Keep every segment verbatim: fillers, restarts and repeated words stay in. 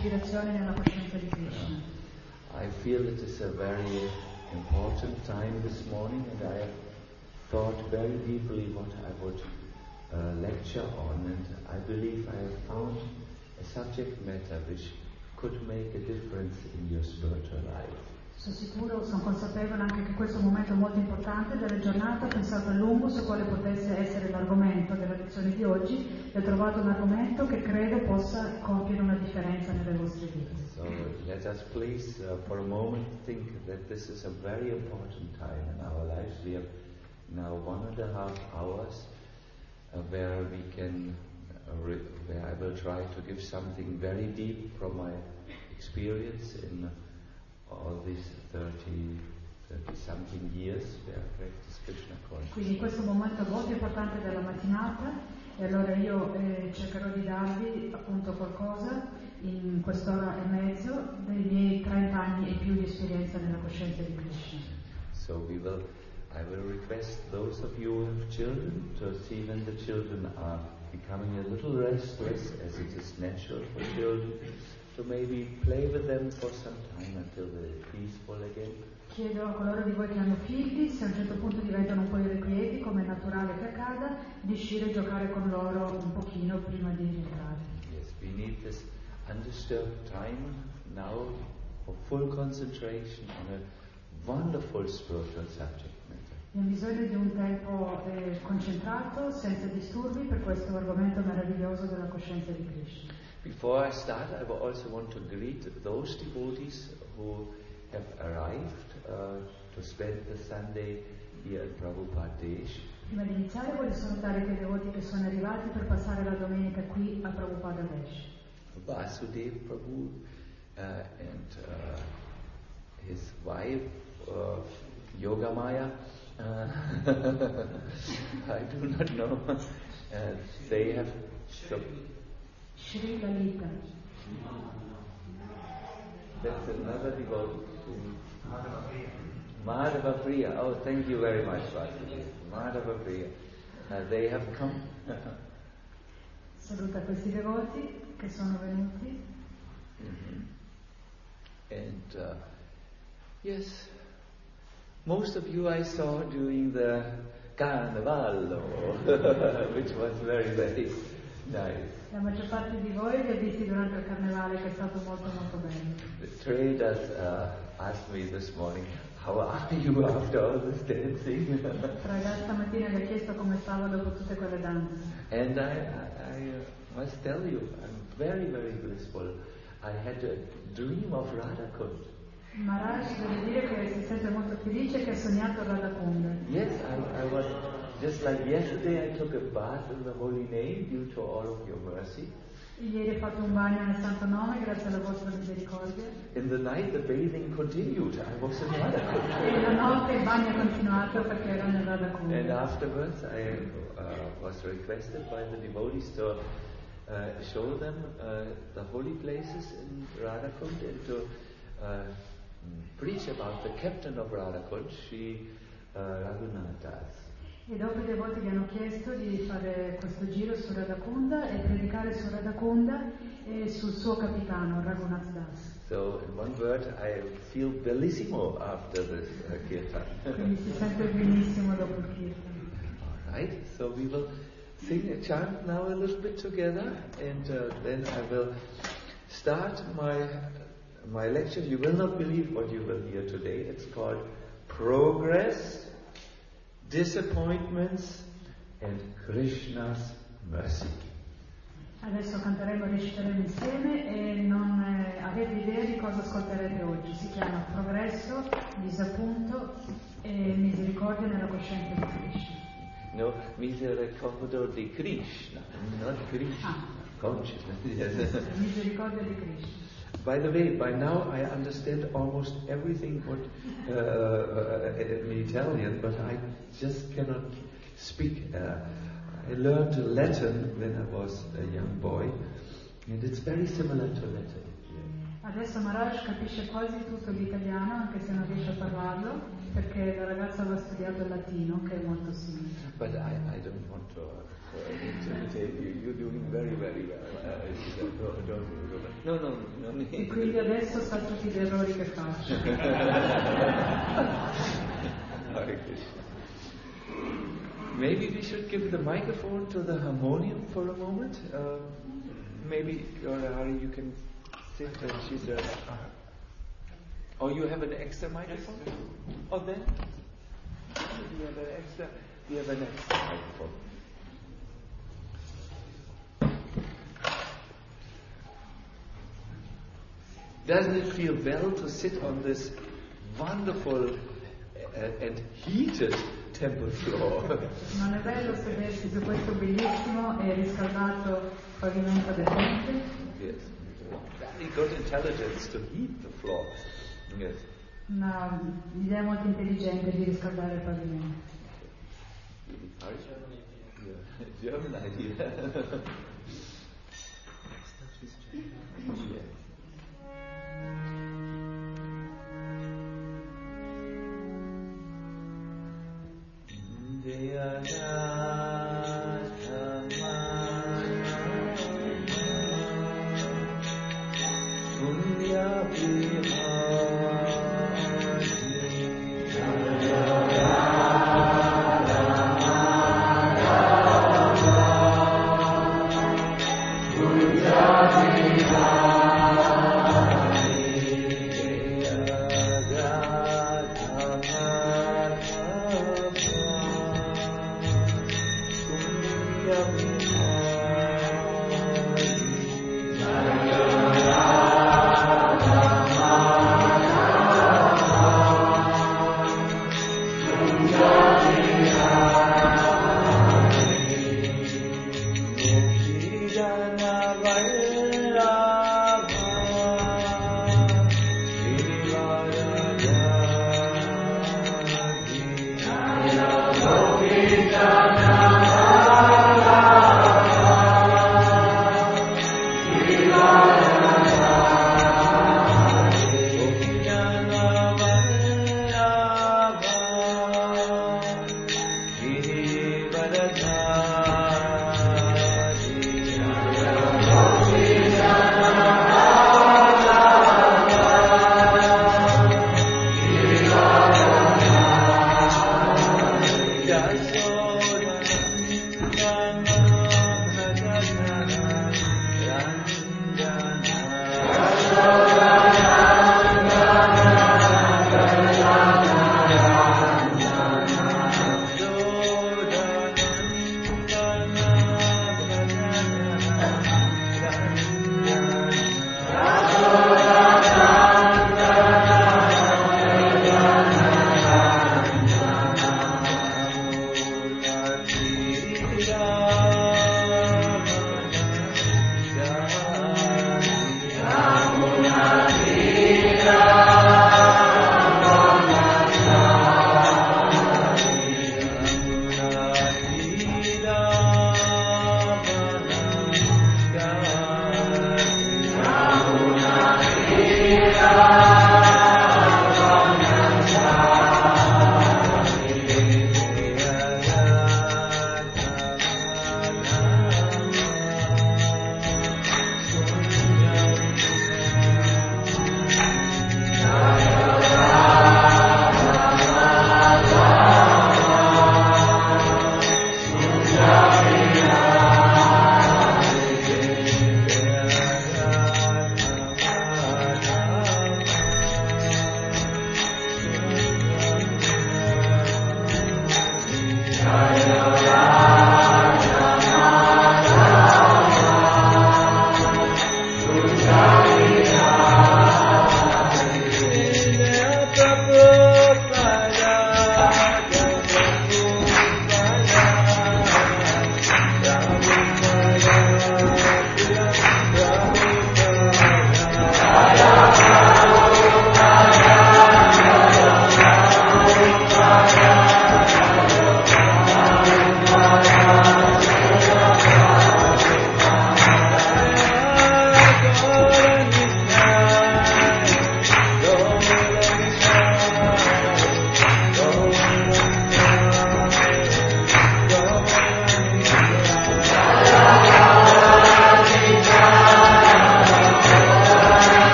ispirazione nella coscienza di Krishna. I feel it is a very important time this morning, and I have thought very deeply what I would uh, lecture on, and I believe I have found a subject matter which could make a difference in your spiritual life. Sono sicuro, sono consapevole anche che questo è un momento molto importante della giornata. Ho pensato a lungo su quale potesse essere l'argomento della lezione di oggi e ho trovato un argomento che credo possa compiere una differenza nelle vostre vite. So let us please uh, for a moment think that this is a very important time in our lives. We have now one and a half hours uh, where we can, uh, re- where I will try to give something very deep from my experience in all these thirty, thirty something years where I practice Krishna consciousness. Quindi questo è un momento molto importante della mattinata e allora io eh, cercherò di darvi appunto qualcosa in quest'ora e mezzo dei miei trenta anni e più di esperienza nella coscienza di Krishna. So we will, I will request those of you who have children to see when the children are becoming a little restless, as it is natural for children, to maybe play with them for some time until they're peaceful again. Chiedo a coloro di voi che hanno figli, se a un certo punto diventano un po' irrequieti, come è naturale che accada, di uscire e giocare con loro un pochino prima di rientrare. Yes, we need this undisturbed time now for full concentration on a wonderful spiritual subject matter. Abbiamo bisogno di un tempo eh, concentrato, senza disturbi, per questo argomento meraviglioso della coscienza di Krishna. Before I start, I will also want to greet those devotees who have arrived uh, to spend the Sunday here at Prabhupada Desh. Prima di iniziare voglio salutare quei devoti che sono arrivati per passare la domenica qui a Prabhupada Desh. Vasudev Prabhu uh, and uh, his wife uh, Yogamaya. Uh, I do not know. Uh, they have. So, Shri Lalita. That's another devotee. Madhava Priya. Oh, thank you very much, Vasudev. Madhava Priya. Uh, they have come. Saluta questi devoti che sono venuti. Mm-hmm. And uh, yes, most of you I saw during the Carnavallo, which was very, very nice. La maggior parte di voi li ho visti durante il carnevale, che è stato molto molto bello. The traders uh, asked me this morning, how are you after all this dancing? Il ragazzo stamattina mi ha chiesto come stavo dopo tutte quelle danze. And I, I, I uh, must tell you, I'm very, very blissful. I had a dream of Radhakund. Maharaj deve dire che si sente molto felice che ha sognato Radhakund. Yes, I, I was, just like yesterday I took a bath in the holy name due to all of your mercy. Ieri ho fatto un bagno nel santo nome grazie alla vostra misericordia. In the night the bathing continued. I was in Radhakund. E la notte il bagno è continuato perché era nel Radhakund. And afterwards I uh, was requested by the devotees to uh, show them uh, the holy places in Radhakund and to uh, preach about the captain of Radhakund, Sri uh, Raghunath Das. E dopo i devoti gli hanno chiesto di fare questo giro su Radhakunda e predicare su Radhakunda e sul suo capitano, Raghunath Das. So, in one word, I feel bellissimo after this uh, kirtan. Quindi si sente benissimo dopo il kirtan. All right, so we will sing a chant now a little bit together, and uh, then I will start my my lecture. You will not believe what you will hear today. It's called Progress, Disappointments, and Krishna's Mercy. Adesso canteremo e reciteremo insieme e non eh, avete idea di cosa ascolterete oggi. Si chiama Progresso, Disappunto e Misericordia nella coscienza di Krishna. No, misericordia di Krishna, not Krishna. Ah. Consciousness. Yes. Misericordia di Krishna. By the way, by now I understand almost everything what, uh, uh, in Italian, but I just cannot speak. Uh, I learned Latin when I was a young boy, and it's very similar to Latin. Adesso Maharaj capisce quasi tutto l'italiano, anche se non riesce a parlarlo, perché la ragazza aveva studiato il latino, che è molto simile. But I, I don't want to uh, intimidate you. You're doing very, very well. Uh, don't, don't, No, no, no. no. E quindi adesso sa tutti gli errori che faccio. Maybe we should give the microphone to the harmonium for a moment. Uh, maybe, or Hari, you can sit and she's a... Oh, you have an extra microphone? Oh, then? We have an extra, we have an extra microphone. Doesn't it feel well to sit on this wonderful uh, and heated temple floor? Non è bello sedersi su questo bellissimo e riscaldato pavimento del tempio? Yes. Very good intelligence to heat the floor. Yes. Una idea molto intelligente di riscaldare il pavimento. German idea. Yeah.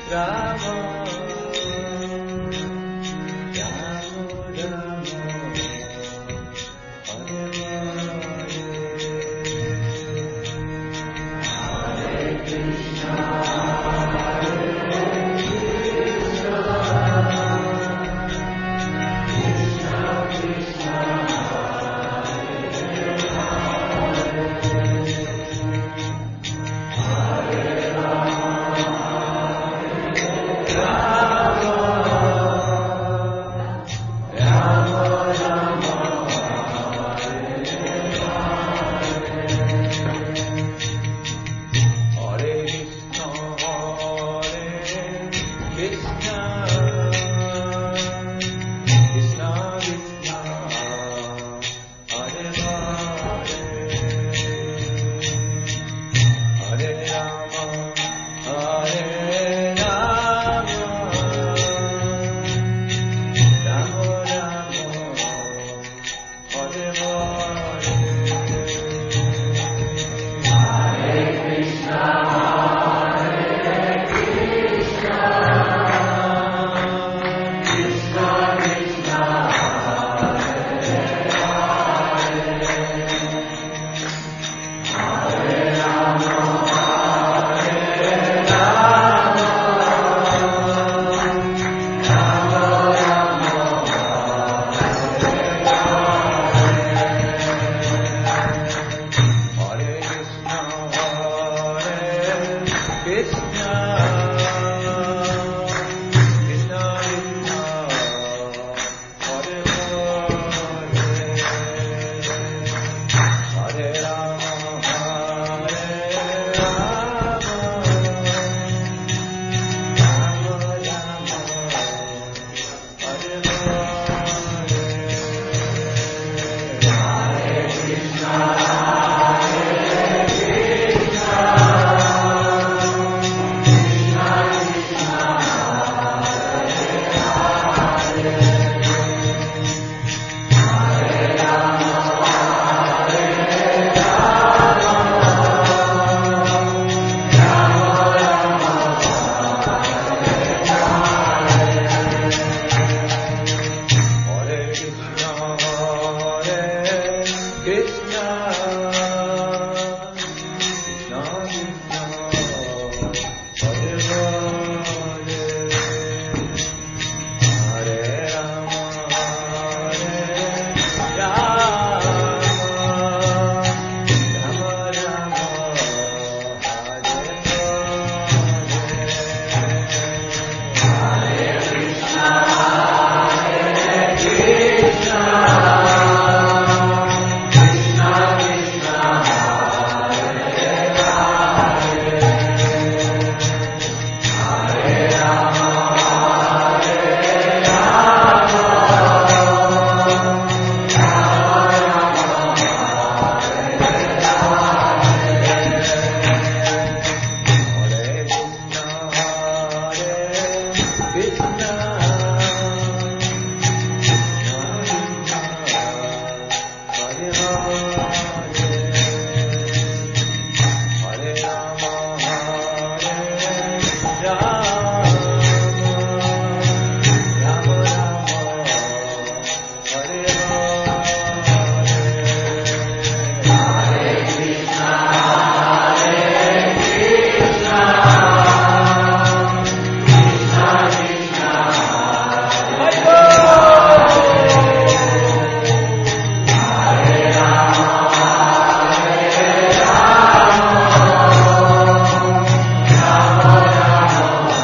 Hare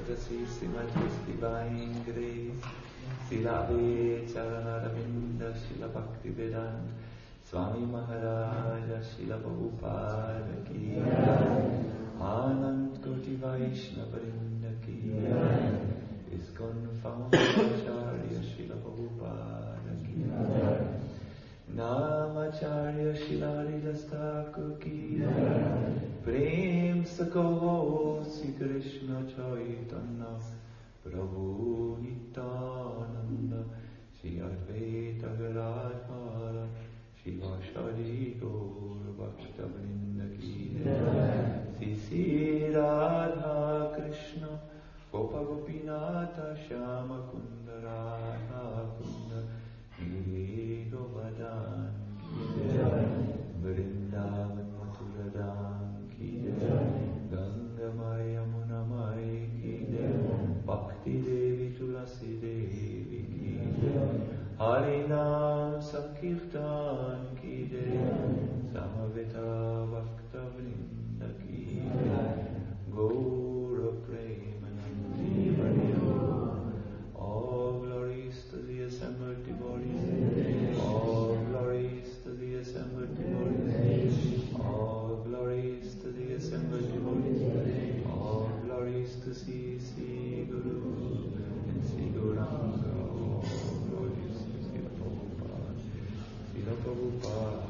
Ekstasi Srimatis Divine Grace, Sila Avecharanavinda Shila Bhakti Vedanta, Swami Maharaja Shila Prabhupada Ki Jai, Anand Koti Vaishnavarinda Ki Jai, ISKCON Founder Acharya Shila Prabhupada Ki Jai, Namacharya Shila Haridas Thakur Ki Jai, Prem Sakho Sri Krishna Chaitanya Prabhu Nityananda, Shri Advaita Gadadhara Shivashari Gaur Bhakta Vrinda Ki Jai, Sri Sri Radha Krishna Gopa Gopinatha Shyama Kunda Radha Kunda Giri Govardhan Ki Jai, Vrindavan Mathura Dham Ki Jai, Ganga Maya Yamuna Maya Ki Jai, Bhakti Devi Tulasi Devi Ki Jai, Harinam Sankirtan Ki Jai, Samaveta Bhakta Vrinda Ki Jai, Gaura Premanandi Hariyo. All glories to the assembled devotees, all glories to the assembled devotees, all glories to the assembled devotees, all glories to Sri Sri Guru and Sri Gauranga, all glories to Sri Prabhupada, Sri Prabhupada.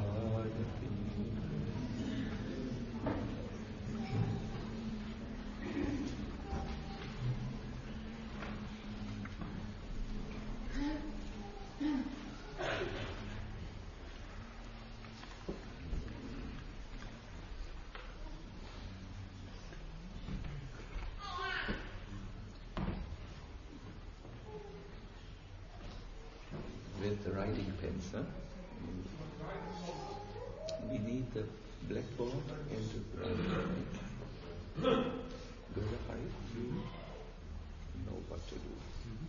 With the writing pens, huh? We need the blackboard and the writing pen. Go ahead, you know what to do.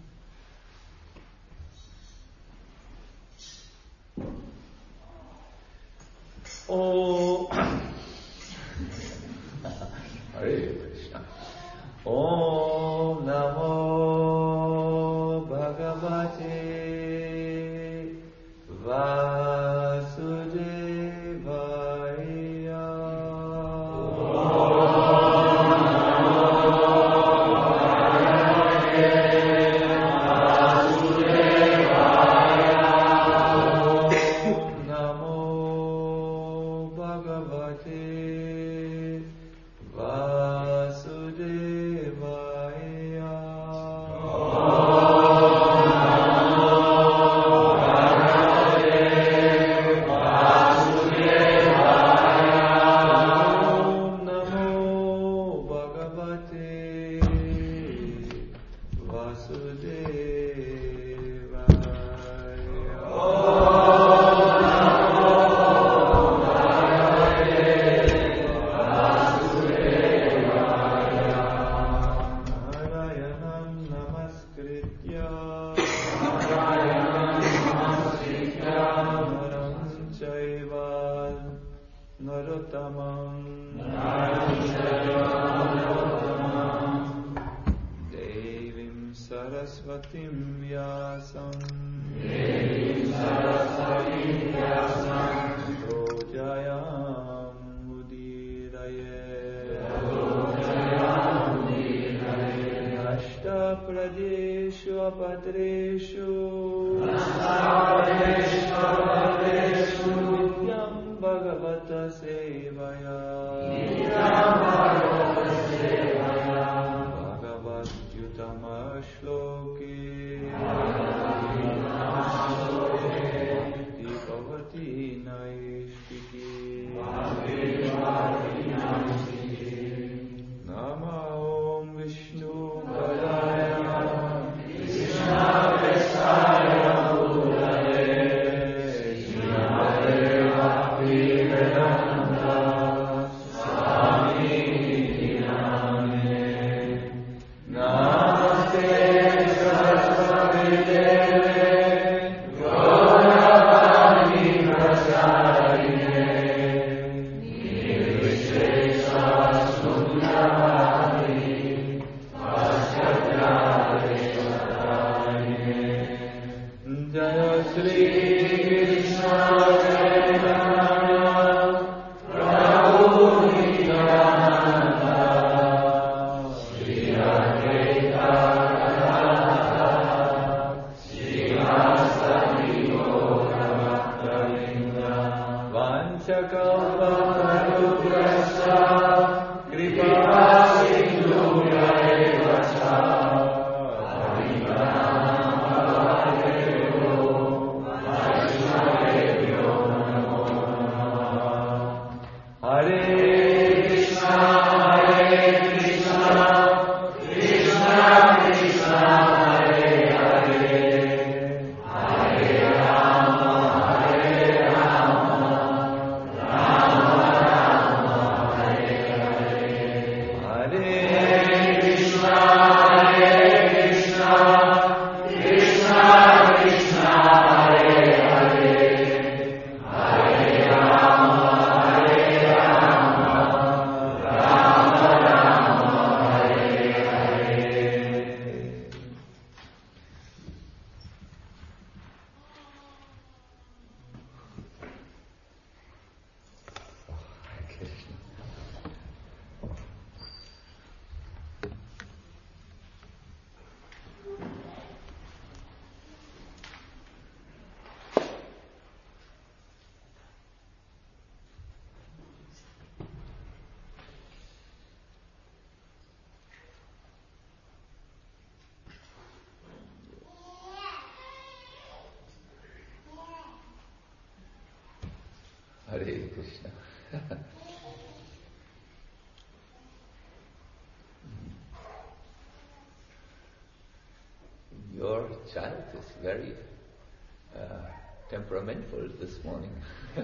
Oh, Hare Krishna. Om Namo Bhagavate Vasudevaya. Hare Krishna. Your child is very uh, temperamental this morning.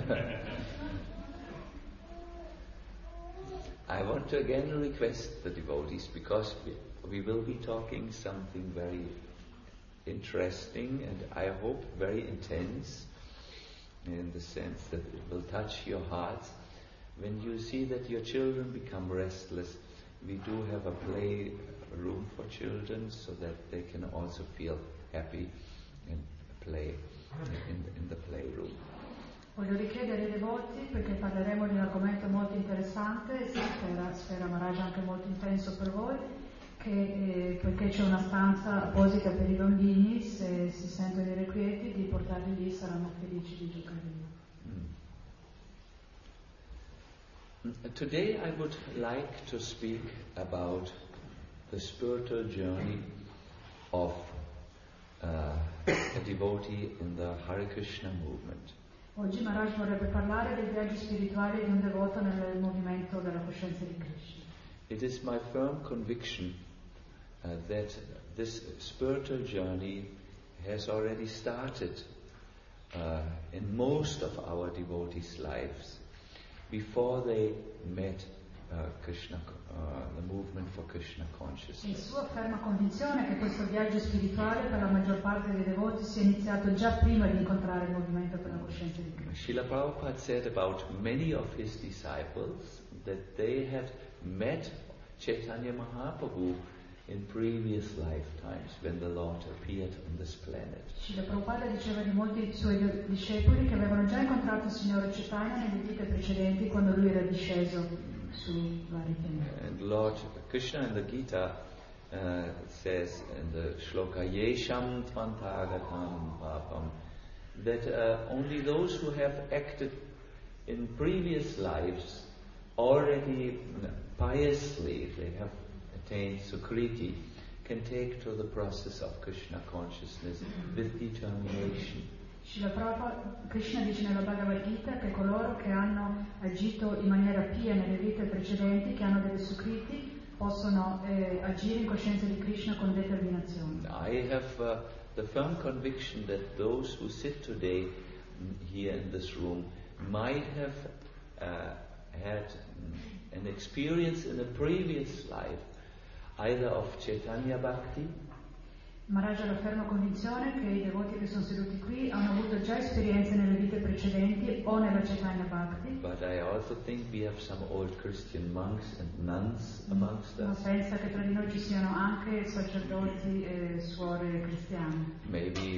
I want to again request the devotees, because we, we will be talking something very interesting and I hope very intense, in the sense that it will touch your hearts. When you see that your children become restless, we do have a play room for children so that they can also feel happy and play in, in the playroom. Voglio richiedere ai devoti, perché parleremo di un argomento molto interessante e spera, spera Maharaj anche molto intenso per voi, che eh, poiché c'è una stanza apposita per i bambini, se si sentono irrequieti di portarli lì saranno felici di giocare lì. Mm. Today I would like to speak about the spiritual journey of uh, a devotee in the Hare Krishna movement. Oggi Maharaj vorrebbe parlare del viaggio spirituale di un devoto nel movimento della coscienza di Krishna. It is my firm conviction uh, that this spiritual journey has already started uh, in most of our devotees' lives before they met uh, Krishna, uh, the movement for Krishna consciousness. È sua ferma convinzione che questo viaggio spirituale per la maggior parte dei devoti sia iniziato già prima di incontrare il movimento per la coscienza di Krishna. Srila Prabhupada said about many of his disciples that they had met Chaitanya Mahaprabhu in previous lifetimes when the Lord appeared on this planet. Srila Prabhupada diceva di molti suoi discepoli che avevano già incontrato il Signore Chaitanya nelle vite precedenti quando lui era disceso su vari pianeti. And Lord Krishna in the Gita uh, says in the shloka Yesham Tvantagatam Papam that uh, only those who have acted in previous lives already piously, they have attained Sukriti, can take to the process of Krishna consciousness with determination. Srila Prabhupada, Krishna dice nella Bhagavad Gita che coloro che hanno agito in maniera pia nelle vite precedenti, che hanno delle sukriti, possono eh, agire in coscienza di Krishna con determinazione. I have uh, the firm conviction that those who sit today mm, here in this room might have uh, had mm, an experience in a previous life, either of Chaitanya Bhakti. Maharaj ha la ferma convinzione che i devoti che sono seduti qui hanno avuto già esperienze nelle vite precedenti o nella Chaitanya Bhakti. But I also think we have some old Christian monks and nuns amongst Ma us. pensa che tra di noi ci siano anche sacerdoti e suore cristiane. Maybe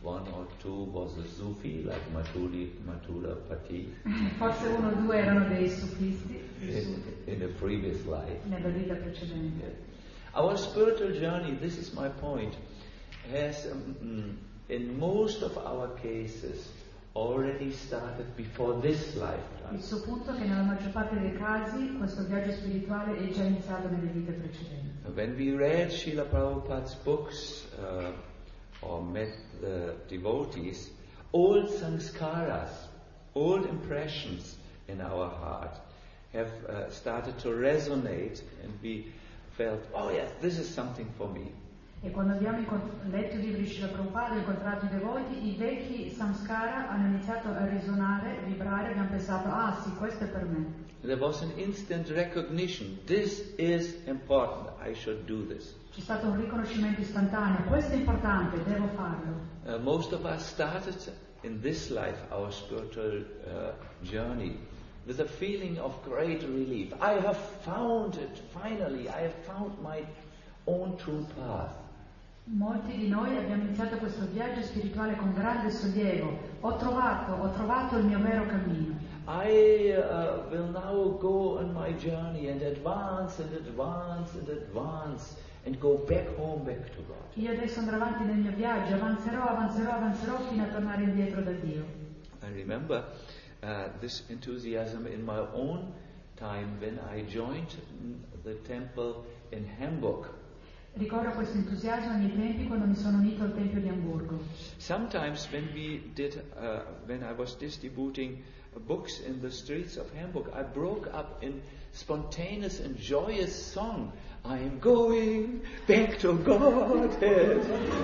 one or two was a Sufi, like Matuli, Matula Pati. Forse uno o due erano dei sufisti in, in a previous life. Nella vita precedente. Yeah. Our spiritual journey, this is my point, has, um, in most of our cases, already started before this lifetime. Il suo punto è che nella maggior parte dei casi questo viaggio spirituale è già iniziato nelle vite precedenti. When we read Srila Prabhupada's books uh, or met the devotees, old sanskaras, old impressions in our heart have uh, started to resonate, and we felt, oh yes, this is something for me. E quando abbiamo letto i libri di Srila Prabhupada e incontrato i devoti, i vecchi samskara hanno iniziato a risuonare, vibrare, e abbiamo pensato, ah sì, questo è per me. There was an instant recognition, this is important, I should do this. C'è stato un riconoscimento istantaneo, questo è importante, devo farlo. Uh, most of us started in this life our spiritual uh, journey with a feeling of great relief. I have found it, finally, I have found my own true path. Molti di noi abbiamo iniziato questo viaggio spirituale con grande sollievo. Ho trovato, ho trovato il mio vero cammino. I uh, will now go on my journey and advance and advance and advance and go back home, back to God. Io adesso andrò avanti nel mio viaggio, avanzerò, avanzerò, avanzerò fino a tornare indietro da Dio. I remember uh, this enthusiasm in my own time when I joined the temple in Hamburg. Ricordo questo entusiasmo ai miei tempi quando mi sono unito al Tempio di Amburgo. Sometimes when we did, uh, when I was distributing books in the streets of Hamburg, I broke up in spontaneous and joyous song. I am going back to Godhead.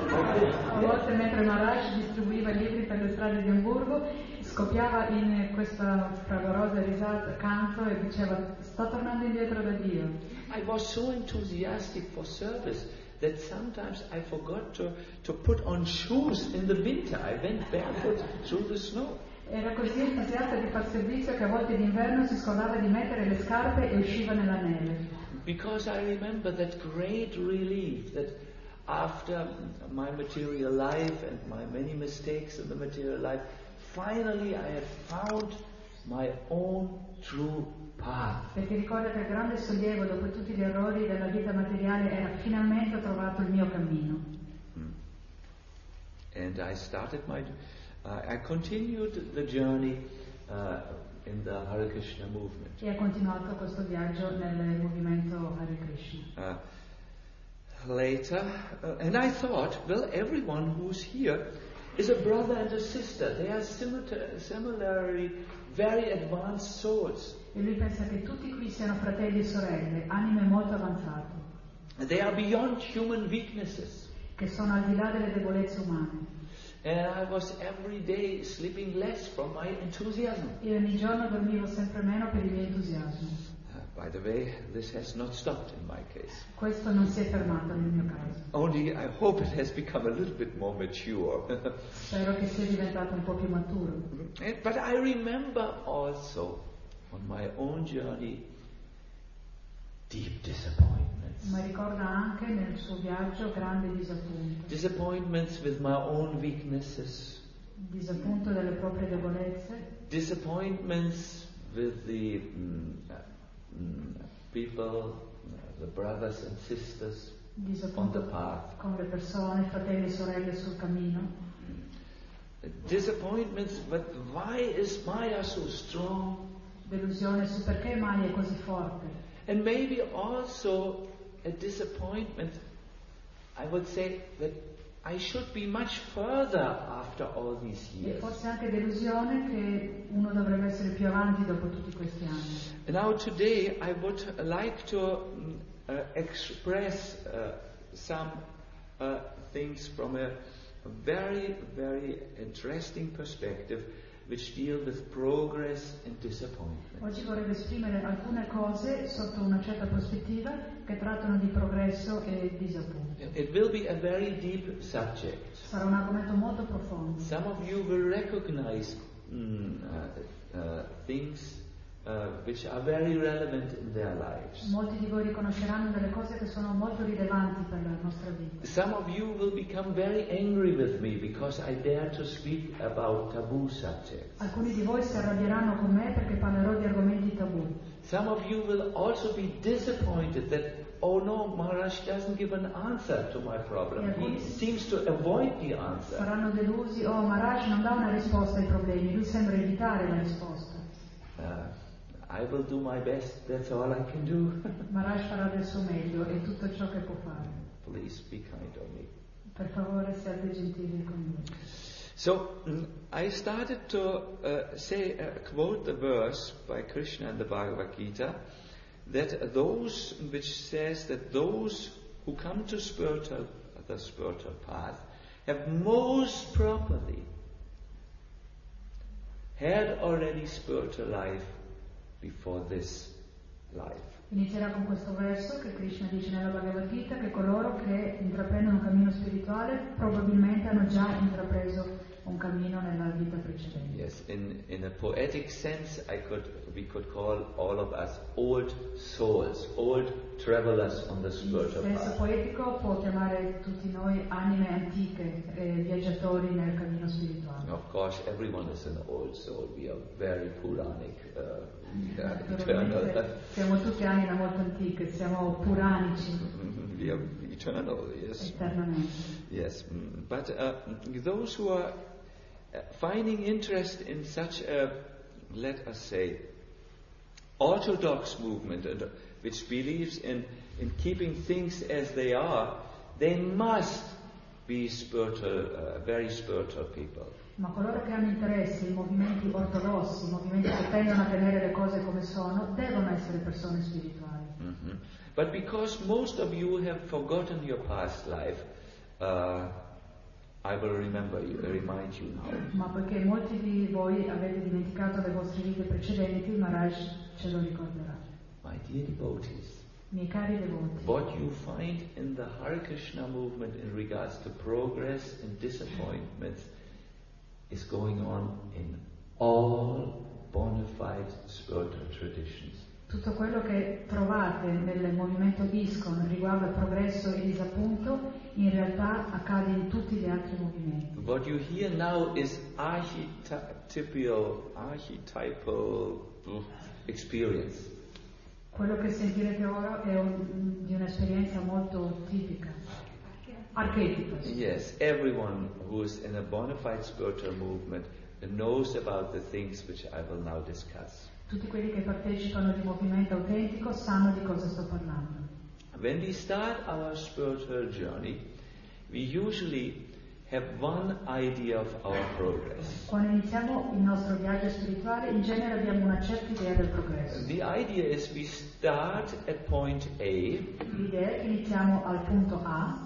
A volte mentre Maharaj distribuiva libri per le strade di Amburgo, scoppiava in questa fragorosa risata, canto e diceva, sto tornando indietro da Dio. I was so enthusiastic for service that sometimes I forgot to, to put on shoes in the winter. I went barefoot through the snow. Era così entusiasta di far servizio che a volte d'inverno si scordava di mettere le scarpe e usciva nella neve. Because I remember that great relief that after my material life and my many mistakes in the material life, finally I had found my own true path. Perché ricorda che il grande sollievo dopo tutti gli errori della vita materiale era finalmente ho trovato il mio cammino. Hmm. And I started my, uh, I continued the journey uh, in the Hare Krishna movement. E ha continuato questo viaggio nel movimento Hare Krishna. Uh, later, uh, and I thought, well, everyone who's here is a brother and a sister. They are similar, similarly very advanced souls. E lui pensa che tutti qui siano fratelli e sorelle, anime molto avanzate. They are beyond human weaknesses. Che sono al di là delle debolezze umane. And I was every day sleeping less from my enthusiasm. Io ogni giorno dormivo sempre meno per il mio entusiasmo. Uh, by the way, this has not stopped in my case. Questo non si è fermato nel mio caso. Only I hope it has become a little bit more mature. Spero che sia diventato un po' più maturo. But I remember also on my own journey deep disappointments. Ma ricorda anche nel suo viaggio grande disappunto. Disappointments with my own weaknesses. Disappunto delle proprie debolezze. Disappointments with the mm, mm, people, the brothers and sisters on the path. Con le persone, fratelli e sorelle sul cammino. Disappointments, but why is Maya so strong? Delusione su perché Maya è così forte. And maybe also a disappointment, I would say that I should be much further after all these years. E forse anche delusione che uno dovrebbe essere più avanti dopo tutti questi anni. Now today I would like to uh, express uh, some uh, things from a very, very interesting perspective which deal with progress and disappointment. Oggi vorrei esprimere alcune cose sotto una certa prospettiva che trattano di progresso e disappunto. It will be a very deep subject. Sarà un argomento molto profondo. Some of you will recognize mm, uh, uh, things uh, which are very relevant in their lives. Molti di voi riconosceranno delle cose che sono molto rilevanti per la nostra vita. Some of you will become very angry with me because because I dare to speak about taboo subjects. Alcuni di voi si arrabbieranno con me perché parlerò di argomenti tabù. Some of you will also be disappointed that, oh no, Maharaj doesn't give an answer to my problem. He seems to avoid the answer. Saranno delusi, oh Maharaj non dà una risposta ai problemi, lui sembra evitare la risposta. Uh, I will do my best, that's all I can do. Maharaj farà del suo meglio, è tutto ciò che può fare. Please be kind on me. Per favore siate gentili con lui. So mm, I started to uh, say, uh, quote the verse by Krishna in the Bhagavad Gita, that those, which says that those who come to spiritual, the spiritual path have most properly had already spiritual life before this life. Inizierà con questo verso che Krishna dice nella Bhagavad Gita che coloro che intraprendono un cammino spirituale probabilmente hanno già intrapreso un cammino nella vita precedente. Yes, in, in a poetic sense, I could, we could call all of us old souls, old travelers on the spiritual In senso path. poetico può chiamare tutti noi anime antiche, eh, viaggiatori nel cammino spirituale. Of course, everyone is an old soul. We are very Puranic, uh, we are eternal. Siamo tutti anime molto antiche, siamo puranici. We are eternal, yes. Eternamente. Yes, mm, but uh, those who are uh, finding interest in such a, let us say, orthodox movement, uh, which believes in, in keeping things as they are, they must be spiritual, uh, very spiritual people. Ma coloro che hanno interesse in movimenti ortodossi, movimenti che tendono a tenere le cose come sono, devono essere persone spirituali. Mm-hmm. But because most of you have forgotten your past life, uh, I will remember you, remind you now. Ma poiché molti di voi avete dimenticato le vostre vite precedenti, Maharaj ce lo ricorderà. My dear devotees, Miei cari devoti, what you find in the Hare Krishna movement in regards to progress and disappointments is going on in all bona fide spiritual traditions. tutto quello che trovate nel movimento ISKCON riguardo al progresso e disappunto, in realtà accade in tutti gli altri movimenti. What you hear now is archetypal, archetypal experience. Quello che sentirete ora è un, di un'esperienza molto tipica, archetipa. Yes, everyone who is in a bona fide spiritual movement knows about the things which I will now discuss. Tutti quelli che partecipano al movimento autentico sanno di cosa sto parlando. When we start our spiritual journey, we usually have one idea of our progress. Quando iniziamo il nostro viaggio spirituale, in genere abbiamo una certa idea del progresso. The idea is we start at point A. L'idea è che iniziamo al punto A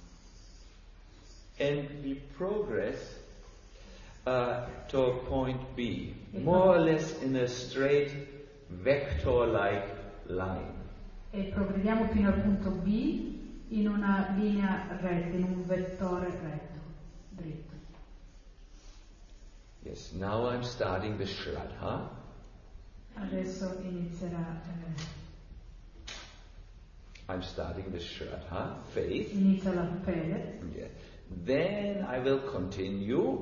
and we progress uh, to point B, more or less in a straight vector-like line. e progrediamo fino al punto B in una linea retta, in un vettore retto, dritto. Yes, now I'm starting with Shraddha. Adesso inizierà, eh, I'm starting with Shraddha, faith. inizia la fede, Yeah. Then I will continue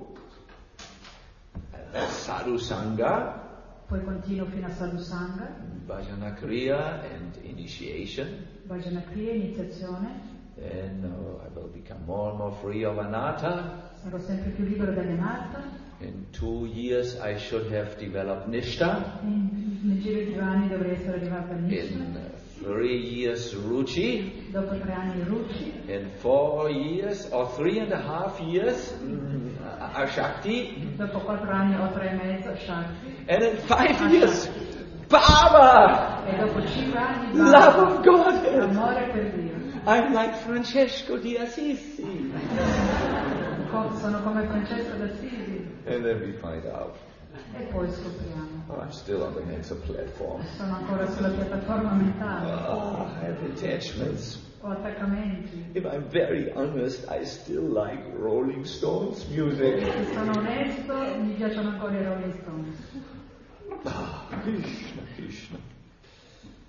uh, Sadhu Sangha, poi continuo fino a Sadhusanga, Bhajana Kriya and initiation. Bhajana Kriya, iniziazione, Then uh, I will become more and more free of anatta. sarò sempre più libero dall'anarta, In two years I should have developed Nishta. in, nel giro di due anni dovrei essere arrivata al Nishta, In uh, three years Ruchi. dopo tre anni Ruchi, In four years or three and a half years mm, Ashakti. dopo quattro anni o tre e mezzo Shakti, And in five years Baba! e dopo cinque anni Love of God! amore per Dio. I'm like Francesco di Assisi. Co- sono come Francesco d'Assisi. And then we find out. E poi scopriamo. Oh, I'm still on the mental platform. Sono ancora sulla piattaforma mentale. Oh, I have attachments. Ho attaccamenti. If I'm very honest, I still like Rolling Stones music. Se sono onesto, mi piacciono ancora i Rolling Stones. Ah, Krishna, Krishna.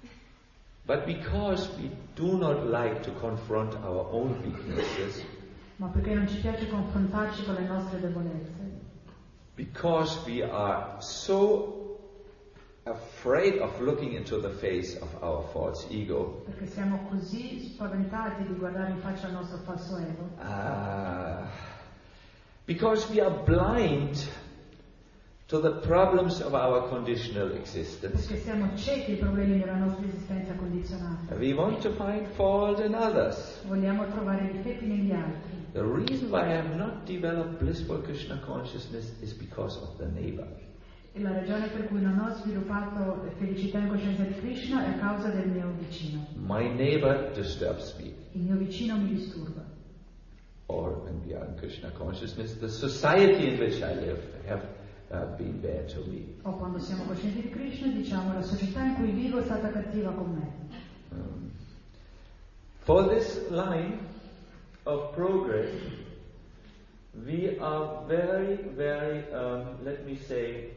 But because we do not like to confront our own weaknesses, Ma perché non ci piace confrontarci con le nostre debolezze. Because we are so afraid of looking into the face of our false ego. Perché siamo così spaventati di guardare in faccia al nostro falso ego. Uh, because we are blind to the problems of our conditional existence. Perché siamo ciechi ai problemi della nostra esistenza condizionata. We want to find fault in others. Vogliamo trovare difetti negli altri. The reason why I have not developed blissful Krishna consciousness is because of the neighbor. E la ragione per cui non ho sviluppato felicità in coscienza di Krishna è a causa del mio vicino. My neighbor disturbs me. Il mio vicino mi disturba. Or when we are in Krishna consciousness, the society in which I live have uh, been bad to me. O quando siamo coscienti di Krishna diciamo la società in cui vivo è stata cattiva con me. Um, for this line of progress, we are very, very, um, let me say,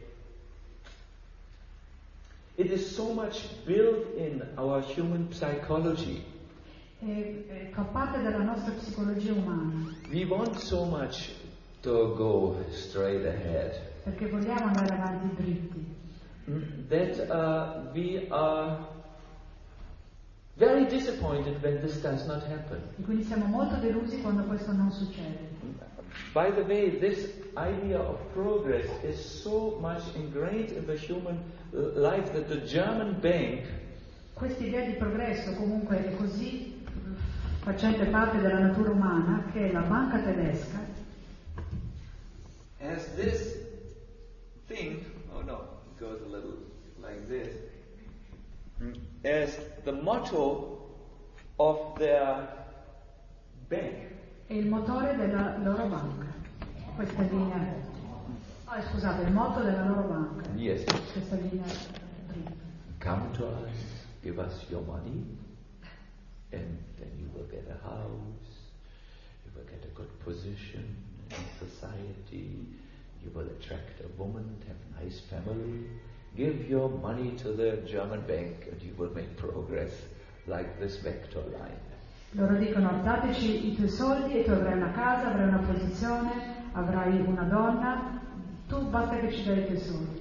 it is so much built in our human psychology. E, e fa parte della nostra psicologia umana. We want so much to go straight ahead. Perché vogliamo andare avanti dritti. That uh, we are very disappointed when this does not happen. E quindi siamo molto delusi quando questo non succede. By the way, this idea of progress is so much ingrained in the human life that the German bank, Questa idea di progresso comunque è così facente parte della natura umana che la banca tedesca has this thing, oh no, it goes a little like this, as the motto of their bank. è il motore della loro banca. Questa linea. Oh, scusate, il motto della loro banca. Yes. Questa linea dritta. Come to us, give us your money, and then you will get a house, you will get a good position in society, you will attract a woman, have a nice family. Give your money to the German bank and you will make progress like this vector line. Loro dicono dateci i tuoi soldi e tu avrai una casa, avrai una posizione, avrai una donna, tu basta che ci dai i tuoi soldi.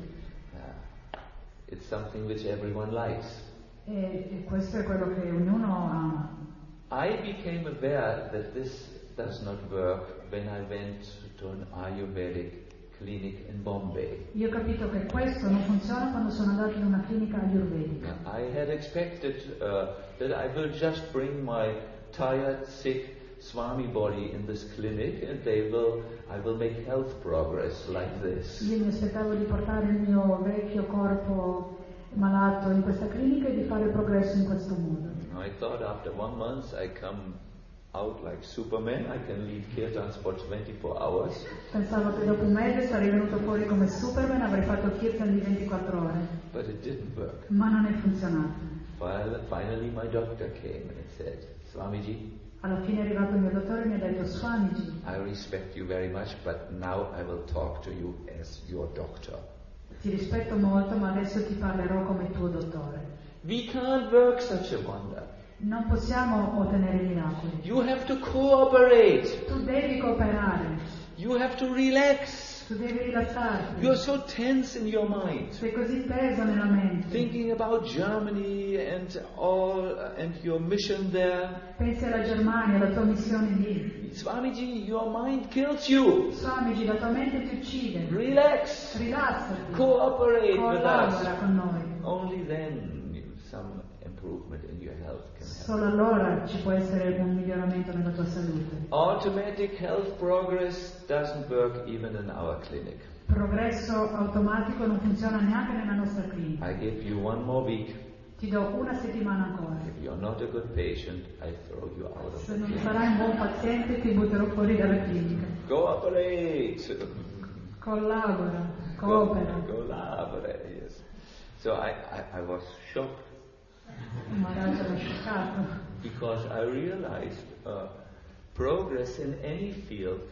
Uh, it's something which everyone likes. E, e questo è quello che ognuno ama. I became aware that this does not work when I went to an Ayurvedic clinic in Bombay. Io ho capito che questo non funziona quando sono andato in una clinica ayurvedica. I had expected uh, that I will just bring my tired, sick Swami body in this clinic and they will, I will make health progress like this. Io mi aspettavo di portare il mio vecchio corpo malato in questa clinica e di fare progresso in questo modo. I thought after one month I come out like Superman, I can lead kirtans for twenty-four hours. Pensavo che dopo un mese sarei venuto fuori come Superman, avrei fatto kirtan di ventiquattro ore. But it didn't work. Ma non è funzionato. Finally my doctor came and said, Swamiji, Alla fine è arrivato il mio dottore e mi ha detto, Swamiji, I respect you very much, but now I will talk to you as your doctor. ti rispetto molto, ma adesso ti parlerò come tuo dottore. We can't work such a wonder. Non possiamo ottenere miracoli. You have to cooperate. Tu devi cooperare. You have to relax. Tu devi rilassarti. You're so tense in your mind. Sei così teso nella mente. Thinking about Germany and all and your mission there. Pensi alla Germania, alla tua missione lì. Swamiji, your mind kills you. Swamiji, la tua mente ti uccide. Relax. Rilassati. Cooperate with us. Collabora con noi. Only then some improvement in your health can happen. Solo allora ci può essere un miglioramento nella tua salute. Automatic health progress doesn't work even in our clinic. Progresso automatico non funziona neanche nella nostra clinica. I give you one more week. Ti do una settimana ancora. If you're not a good patient, I throw you out of Se the non clinic. sarai un buon paziente ti butterò fuori dalla clinica. Cooperate. Collabora, coopera. Collaborate, yes. So I, I, I was shocked. Maharaj era scioccato. Because I realized uh, progress in any field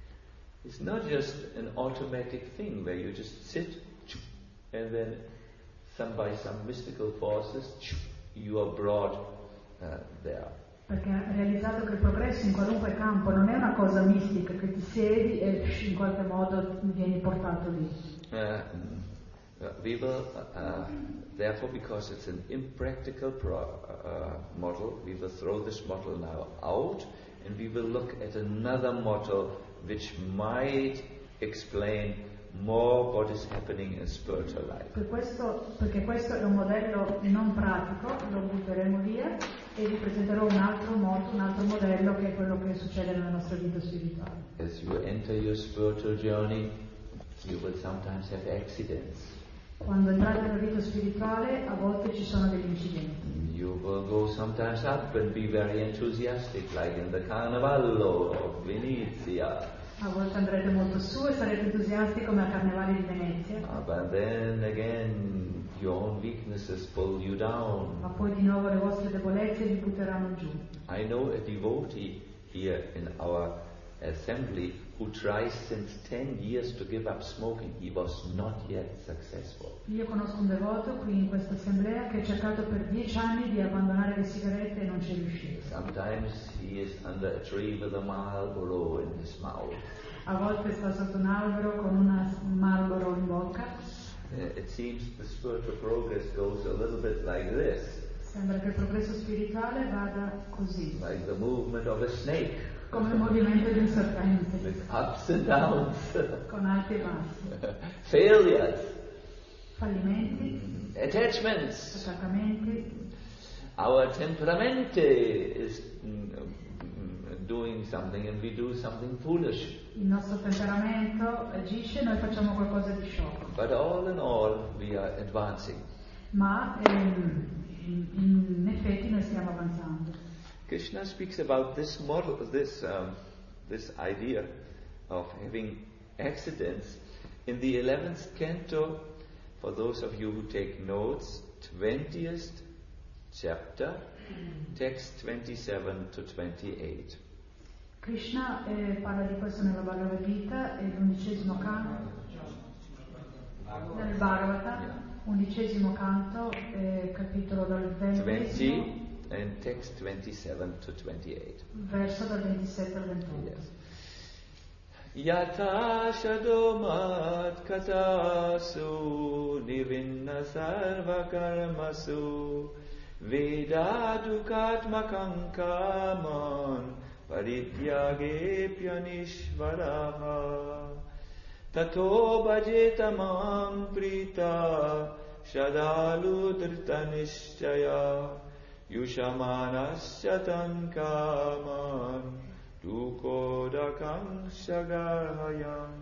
is not just an automatic thing where you just sit and then some by some mystical forces you are brought uh, there. Perché ha realizzato che il progresso in qualunque campo non è una cosa mistica che ti siedi e in qualche modo vieni portato lì. Uh, we will, uh, therefore, because it's an impractical pro, uh, model, we will throw this model now out and we will look at another model which might explain more what is happening in spiritual life. Per questo, perché questo è un modello non pratico, lo butteremo via e vi presenterò un altro modo, un altro modello che è quello che succede nella nostra vita spirituale. As you enter your spiritual journey, you will sometimes have accidents. Quando entrate nella vita spirituale a volte ci sono degli incidenti. You will go sometimes up and be very enthusiastic, like in the Carnavallo of Venezia. A volte andrete molto su e sarete entusiasti come a Carnevali di Venezia. Uh, but then again, your own weaknesses pull you down. Ma poi di nuovo le vostre debolezze vi butteranno giù. I know a devotee here in our assembly who tries since ten years to give up smoking. He was not yet successful. Io conosco un devoto qui in questa assemblea che ha cercato per dieci anni di abbandonare le sigarette e non ci è riuscito. Sometimes he is under a tree with a Marlboro in his mouth. A volte sta sotto un albero con una Marlboro in bocca. Uh, it seems the spiritual progress goes a little bit like this. Sembra che il progresso spirituale vada così. Like the movement of a snake. Come il movimento di un serpente. With ups and downs. Con alti e bassi. Failures. Fallimenti. Attachments. Attaccamenti. Our temperament is doing something and we do something foolish. Il nostro temperamento agisce e noi facciamo qualcosa di sciocco. But all in all, we are advancing. Ma ehm, in, in effetti noi stiamo avanzando. Krishna speaks about this model, this um, this idea of having accidents in the eleventh canto. For those of you who take notes, twentieth chapter, text twenty-seven to twenty-eight. Krishna eh, parla di questo nella Bhagavad Gita, è l'undicesimo canto, nel Bhagavata, undicesimo canto, eh, capitolo dal ventesimo, twenty and text twenty-seven to twenty-eight. Verso dal ventisette al ventotto. Yes. Yatha shadomat katasu nivinna sarva karmasu vedadukkatmakam kaman parityage pyanishvaraha tato bhajetamam prita shadalu dhritanishchaya yushamanasya tan kaman dukodakam shagarhayam.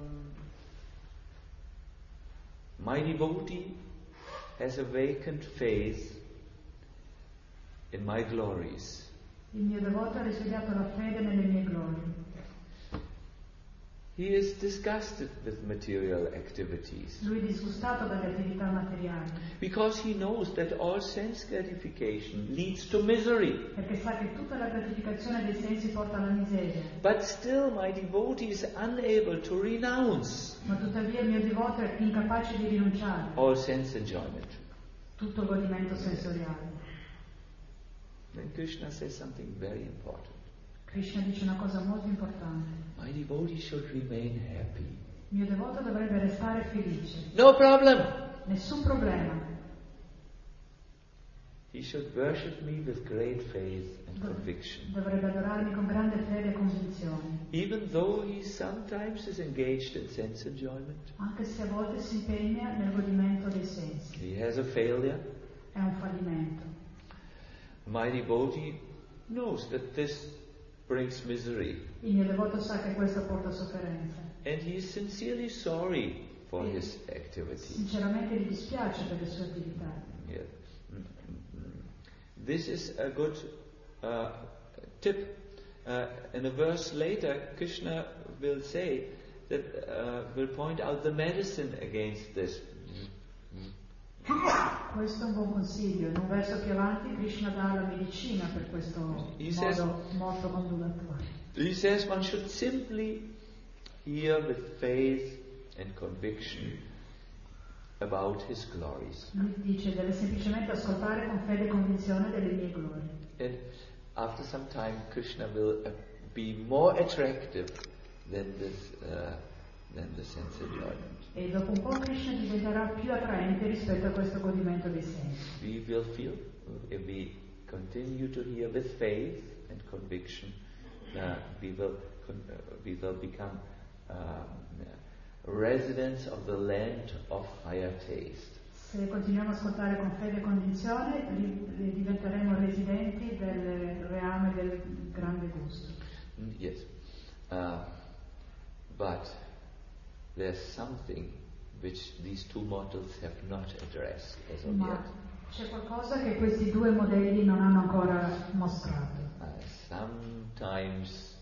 My devotee has a vacant faith in my glories. Il mio devoto ha risvegliato la fede nelle mie glorie. He is disgusted with material activities. Lui è disgustato dalle attività materiali. Because he knows that all sense gratification leads to misery. Perché sa che tutta la gratificazione dei sensi porta alla miseria. But still my devotee is unable to renounce Ma tuttavia il mio devoto è incapace di rinunciare. all sense enjoyment. Tutto il godimento sensoriale. Then Krishna says something very important. Krishna dice una cosa molto importante. My devotee should remain happy. Il mio devoto dovrebbe restare felice. No problem. Nessun problema. He should worship me with great faith and conviction. Dovrebbe adorarmi con grande fede e convinzione. Even though he sometimes is engaged in sense enjoyment. Anche se a volte si impegna nel godimento dei sensi. He has a failure. È un fallimento. My devotee knows that this brings misery. Il mio devoto sa che questo porta sofferenza. And he is sincerely sorry for E his activity. sinceramente gli dispiace per le sue attività. Yeah. This is a good uh, tip. Uh, in a verse later, Krishna will say that uh, will point out the medicine against this. Questo è un buon consiglio. In un verso più avanti Krishna dà la medicina per questo He says- modo, modo condulatore. He says one should simply hear with faith and conviction about his glories. Lui dice deve semplicemente ascoltare con fede e convinzione delle mie glorie. And after some time Krishna will uh, be more attractive than this uh, than the sense enjoyment. E dopo un po' Krishna diventerà più attraente rispetto a questo godimento dei sensi. We will feel, if we continue to hear with faith and conviction, uh, we will con- uh, we will become uh, residents of the land of higher taste. Se continuiamo a ascoltare con fede e convinzione, diventeremo residenti del reame del grande gusto. Mm, yes, uh, but there's something which these two models have not addressed as of Ma yet. c'è qualcosa che questi due modelli non hanno ancora mostrato. Uh, sometimes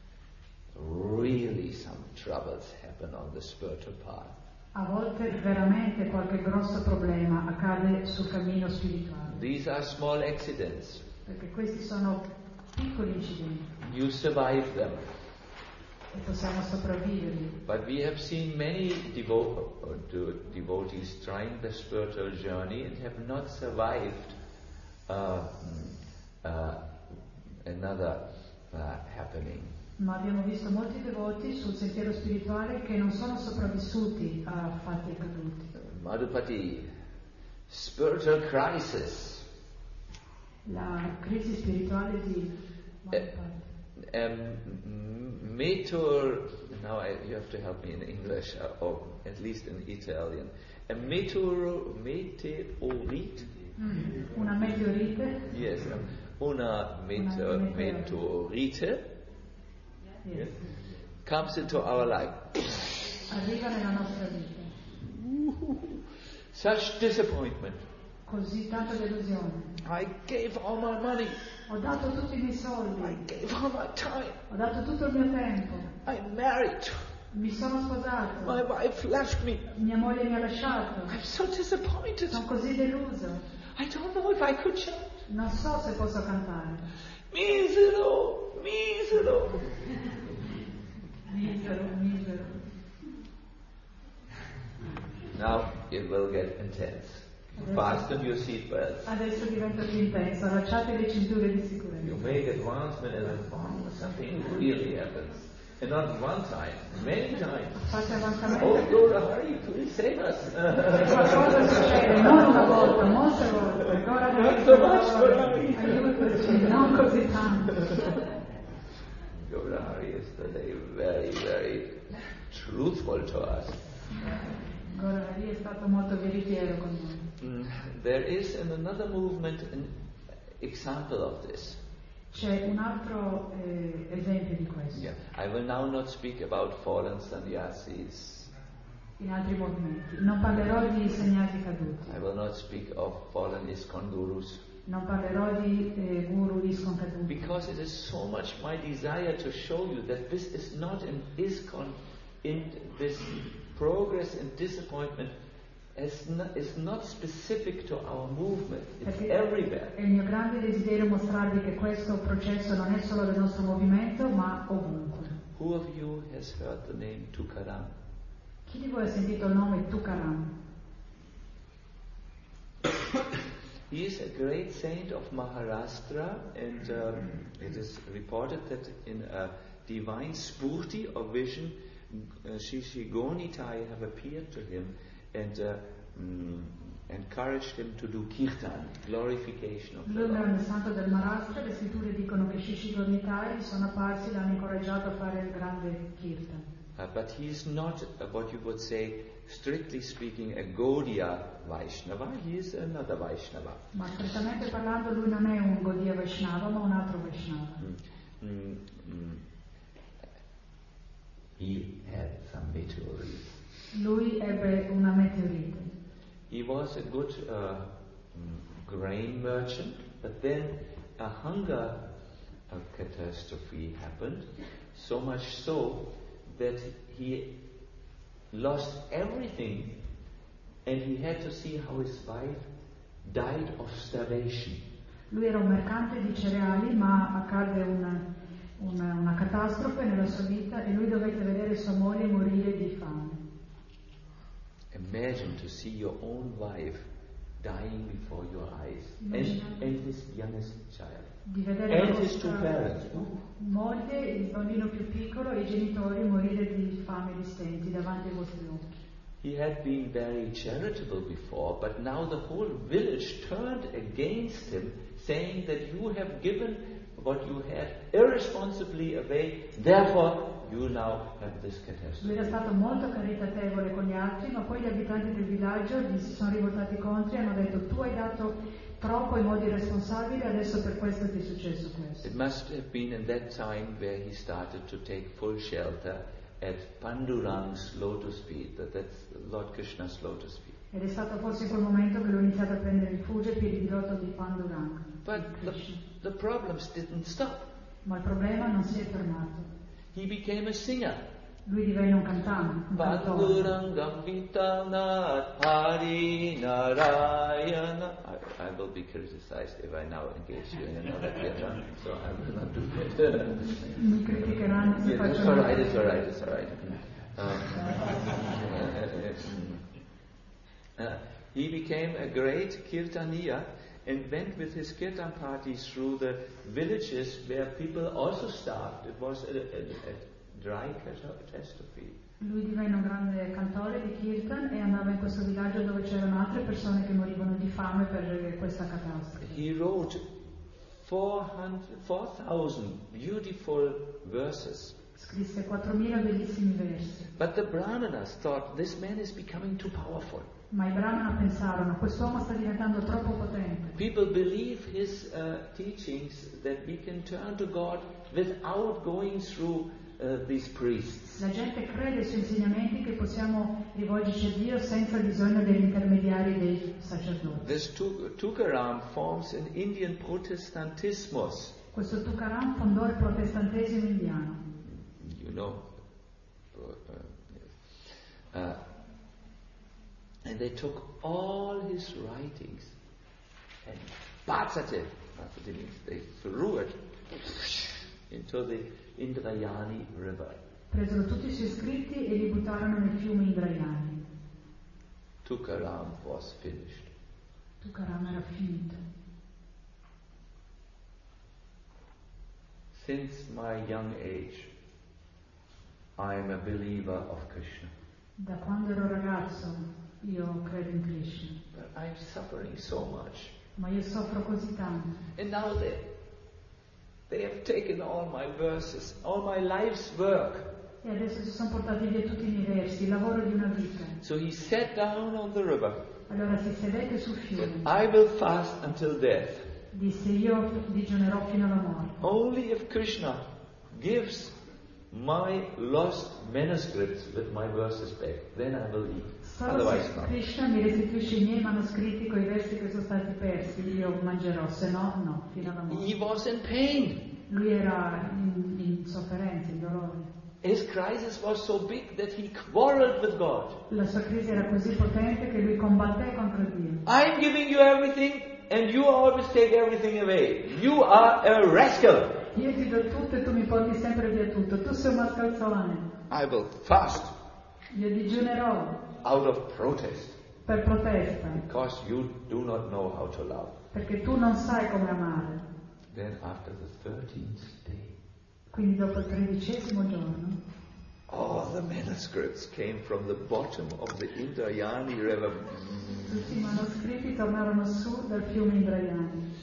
really some troubles happen on the spiritual path. A volte veramente qualche grosso problema accade sul cammino spirituale. These are small accidents. Perché questi sono piccoli incidenti. You survive them. E possiamo sopravviverli. But we have seen many devo- uh, de- devotees trying the spiritual journey and have not survived uh, uh, another uh, happening. Ma abbiamo visto molti devoti sul sentiero spirituale che non sono sopravvissuti a fatti accaduti. Madhupati, spiritual crisis. La crisi spirituale di Madhupati. Um, meteor, now I, you have to help me in English, uh, or at least in Italian. A meteor, meteorite? Mm. Una meteorite. Yes, um, una meteor, Una meteor. meteorite Yes. comes into our life. Arriva nella nostra vita. Such disappointment. Così tanta delusione. I gave all my money. Ho dato tutti i miei soldi. I gave all my time. Ho dato tutto il mio tempo. I'm married. Mi sono sposato. My wife left me. Mia moglie mi ha lasciato. I'm so disappointed. Sono così deluso. I don't know if I could chant. Non so se posso cantare. Misero, misero. Misero, misero. Now it will get intense. Fasten your seatbelts. Adesso diventa più intenso. Allacciate le cinture di You sicurezza. make advancement and then oh, something really happens. And not one time, many times. Fate avanzamento. Oh, Lord, hurry, please save us. Qualcosa succede, non una volta, molte volte. Ancora Not so much, Gaurahari. aiutaci, non così tanto. Gaurahari is today very, very truthful to us. Gaurahari è stato molto veritiero con noi. Mm, there is in another movement an example of this. C'è un altro eh, esempio di questo. Yeah. I will now not speak about fallen sannyasis. In altri movimenti. Non parlerò di segnati caduti. I will not speak of fallen ISKCON gurus. Non parlerò di eh, guru ISKCON caduti. Because it is so much my desire to show you that this is not an ISKCON, in this progress and disappointment is not, is not specific to our movement, it's Perché everywhere. è il mio grande desiderio mostrarvi che questo processo non è solo del nostro movimento, ma ovunque. Who of you has heard the name Tukaram? Chi di voi ha sentito il nome Tukaram? He is a great saint of Maharashtra, and um, it is reported that in a divine spurti or vision, uh, Shri Shri Gonitai have appeared to him and uh, mm, encouraged him to do kirtan, glorification of the Lui è un Lord. grande santo del Maharashtra, le scritture dicono che Shishi Gornitai sono apparsi e l'hanno incoraggiato a fare il grande kirtan. Uh, but he is not uh, what you would say, strictly speaking, a Gaudiya Vaishnava. He is another Vaishnava. Ma strettamente parlando lui non è un Gaudiya Vaishnava, ma un altro Vaishnava. Mm, mm, mm. He had some meteorites. Lui ebbe una meteorite. He was a good uh, mm, grain merchant, but then a hunger uh, catastrophe happened, so much so that he lost everything, and he had to see how his wife died of starvation. Lui era un mercante di cereali, ma accadde una, una, una catastrofe nella sua vita e lui dovette vedere sua moglie morire di fame. Imagine to see your own wife dying before your eyes, and, and his youngest child, di vedere and la his two parents. vostra moglie, il bambino più piccolo e i genitori morire di fame e di stenti davanti ai vostri occhi. He had been very charitable before, but now the whole village turned against him, saying that you have given what you had irresponsibly away, therefore you now have this catastrophe. Lui era stato molto caritatevole con gli altri, ma poi gli abitanti del villaggio gli si sono rivoltati contro e hanno detto: tu hai dato troppo in modi irresponsabili, adesso per questo ti è successo questo. It must have been in that time where he started to take full shelter at Pandurang's lotus feet, that that's Lord Krishna's lotus feet. Ed è stato forse in quel momento che lui ha iniziato a prendere rifugio ai piedi di loto di Panduranga. But the, the problems didn't stop. Ma il problema non si è fermato. He became a singer. Lui divenne un cantante, un cantautore. Pandurangam Vitanat Hari Narayana. I, I will be criticized if I now engage you in another kirtan, so I will not do that. Mi criticheranno se Yeah, faccio it's una- all right, it's all right, it's all right. Um, uh, he became a great kirtaniya and went with his kirtan parties through the villages where people also starved. It was a, a, a dry catastrophe. Lui divenne un grande cantore di kirtan e andava in questo villaggio dove c'erano altre persone che morivano di fame per questa catastrofe. He wrote four thousand beautiful verses. Scrisse quattromila bellissimi versi, But the Brahmanas thought this man is becoming too powerful. ma i brahmana pensarono: quest'uomo sta diventando troppo potente. People believe his uh, teachings that we can turn to God without going through uh, these priests. La gente crede ai suoi insegnamenti che possiamo rivolgerci a Dio senza bisogno degli intermediari dei sacerdoti. This Tuk- Tukaram forms an Indian Protestantismus. Questo Tukaram fondò il protestantesimo indiano. You know. Uh, uh, and they took all his writings and Bhatsate, Bhatsate means they threw it into the Indrayani river. Presero tutti i suoi scritti e li buttarono nel fiume Indrayani. Tukaram was finished. Tukaram era finito. Since my young age, I am a believer of Krishna. Da quando ero ragazzo io credo in Krishna, But I'm suffering so much. ma io soffro così tanto. And now they, they have taken all my verses, all my life's work. E adesso si sono portati via tutti i miei versi, il lavoro di una vita. So he sat down on the river. Allora si sedette sul fiume. I will fast until death. Disse: io digiunerò fino alla morte. Only if Krishna gives my lost manuscripts with my verses back, then I will eat. Solo Otherwise se not. Krishna mi restituisce i miei manoscritti con i versi che sono stati persi, io mangerò, se no, no, fino alla morte. He was in pain. Lui era in, in sofferenza, in dolore. His crisis was so big that he quarreled with God. La sua crisi era così potente che lui combatté contro Dio. I'm giving you everything and you always take everything away. You are a rascal. Io ti do tutto e tu mi porti sempre via tutto. Tu sei un mascalzone. I will fast Io digiunerò out of protest per protesta, because you do not know how to love. perché tu non sai come amare. Then after the thirteenth day, Quindi dopo il tredicesimo giorno, all the manuscripts came from the bottom of the Indrayani river. tutti i manoscritti tornarono su dal fiume Indrayani.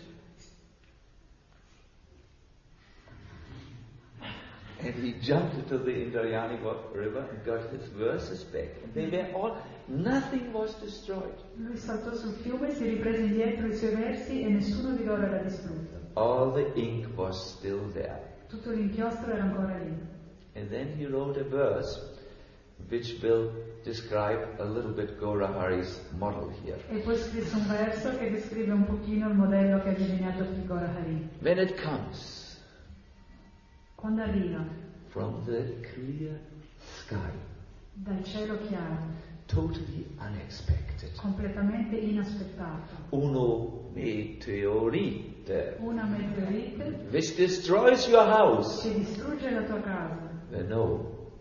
And he jumped into the Indrayani river and got his verses back. And they were all, nothing was destroyed. Lui saltò sul fiume, si riprese indietro i suoi versi e nessuno di loro era distrutto. All the ink was still there. Tutto l'inchiostro era ancora lì. And then he wrote a verse which will describe a little bit Gaurahari's model here. E poi scrisse un verso che descrive un pochino il modello che ha disegnato qui Gaurahari. When it comes Quando arriva from the clear sky, dal cielo chiaro, totally unexpected, completamente inaspettato, uno meteorite, una meteorite which destroys your house. che distrugge la tua casa, Then know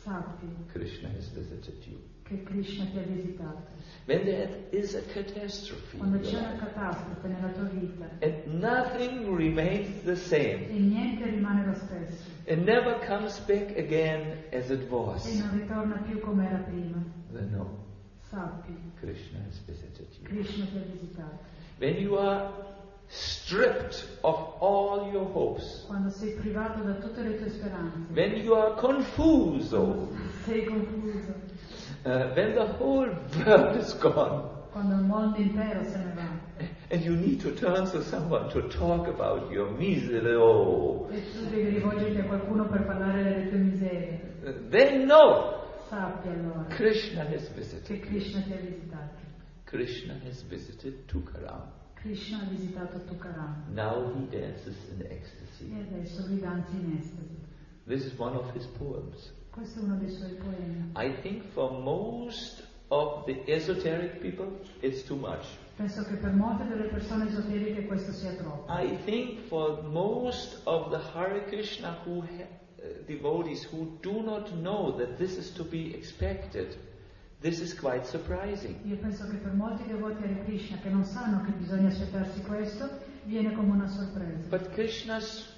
sappi Krishna has visited you. che Krishna ti ha visitato. When there is a catastrophe Quando in c'è your una life, catastrofe nella tua vita and nothing remains the same, e niente rimane lo stesso it never comes back again as it e was, non ritorna più come era prima, then no, sappi, Krishna has visited you. Krishna ti ha visitato. When you are stripped of all your hopes, Quando sei privato da tutte le tue speranze, when you are confused, sei confuso, uh, when the whole world is gone, quando il mondo intero se ne va and you need to turn to someone to talk about your misery, oh, e tu devi rivolgerti a qualcuno per parlare delle tue miserie, then no, sappi allora Krishna has che visited. Krishna ti ha visitato. Krishna has visited Tukaram. Krishna ha visitato Tukaram Now he dances in ecstasy. e adesso lui danza in estasi. This is one of his poems. Questo è uno dei suoi poemi. I think for most of the esoteric people, it's too much. Penso che per molte delle persone esoteriche questo sia troppo. I think for most of the Hare Krishna who ha- uh, devotees who do not know that this is to be expected, this is quite surprising. Io penso che per molti devoti Hare Krishna che non sanno che bisogna aspettarsi questo, viene come una sorpresa. But Krishna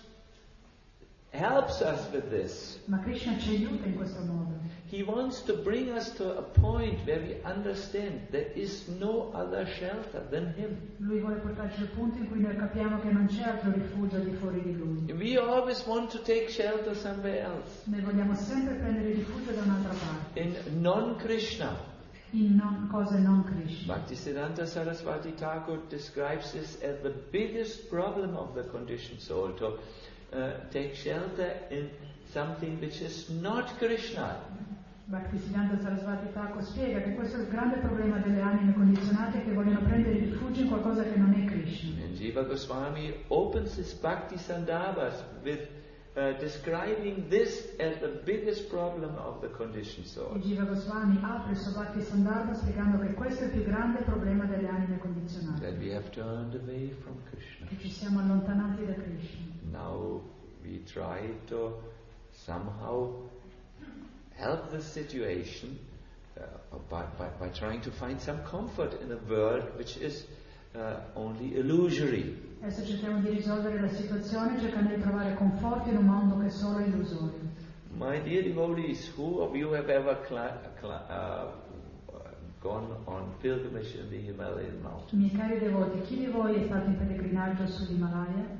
helps us with this. Ma Krishna ci aiuta in questo modo. He wants to bring us to a point where we understand there is no other shelter than Him. Lui vuole portarci al punto in cui noi capiamo che non c'è altro rifugio al di fuori di Lui. We always want to take shelter somewhere else. Noi vogliamo sempre prendere rifugio da un'altra parte, In non-Krishna. in non, cose non Krishna. Bhaktisiddhanta Saraswati Thakur describes this as the biggest problem of the conditioned soul, to uh, take shelter in something which is not Krishna. Bhaktisiddhanta Saraswati Thakur spiega che questo è il grande problema delle anime condizionate che vogliono prendere rifugio in qualcosa che non è Krishna. And Jiva Goswami opens his Bhakti Sandarbhas with uh, describing this as the biggest problem of the conditioned soul. E Jiva Goswami apre il suo Bhakti Sandarbha spiegando che questo è il più grande problema delle anime condizionate, That we have turned away from Krishna. che ci siamo allontanati da Krishna. Now we try to somehow help the situation uh, by, by, by trying to find some comfort in a world which is uh, only illusory. Adesso cerchiamo di risolvere la situazione cercando di trovare conforto in un mondo che è solo illusorio. My dear devotees, who of you have ever cli- cli- uh, gone on pilgrimage in the Himalayan mountains? Miei cari devoti, chi di voi è stato in pellegrinaggio sull'Himalaya?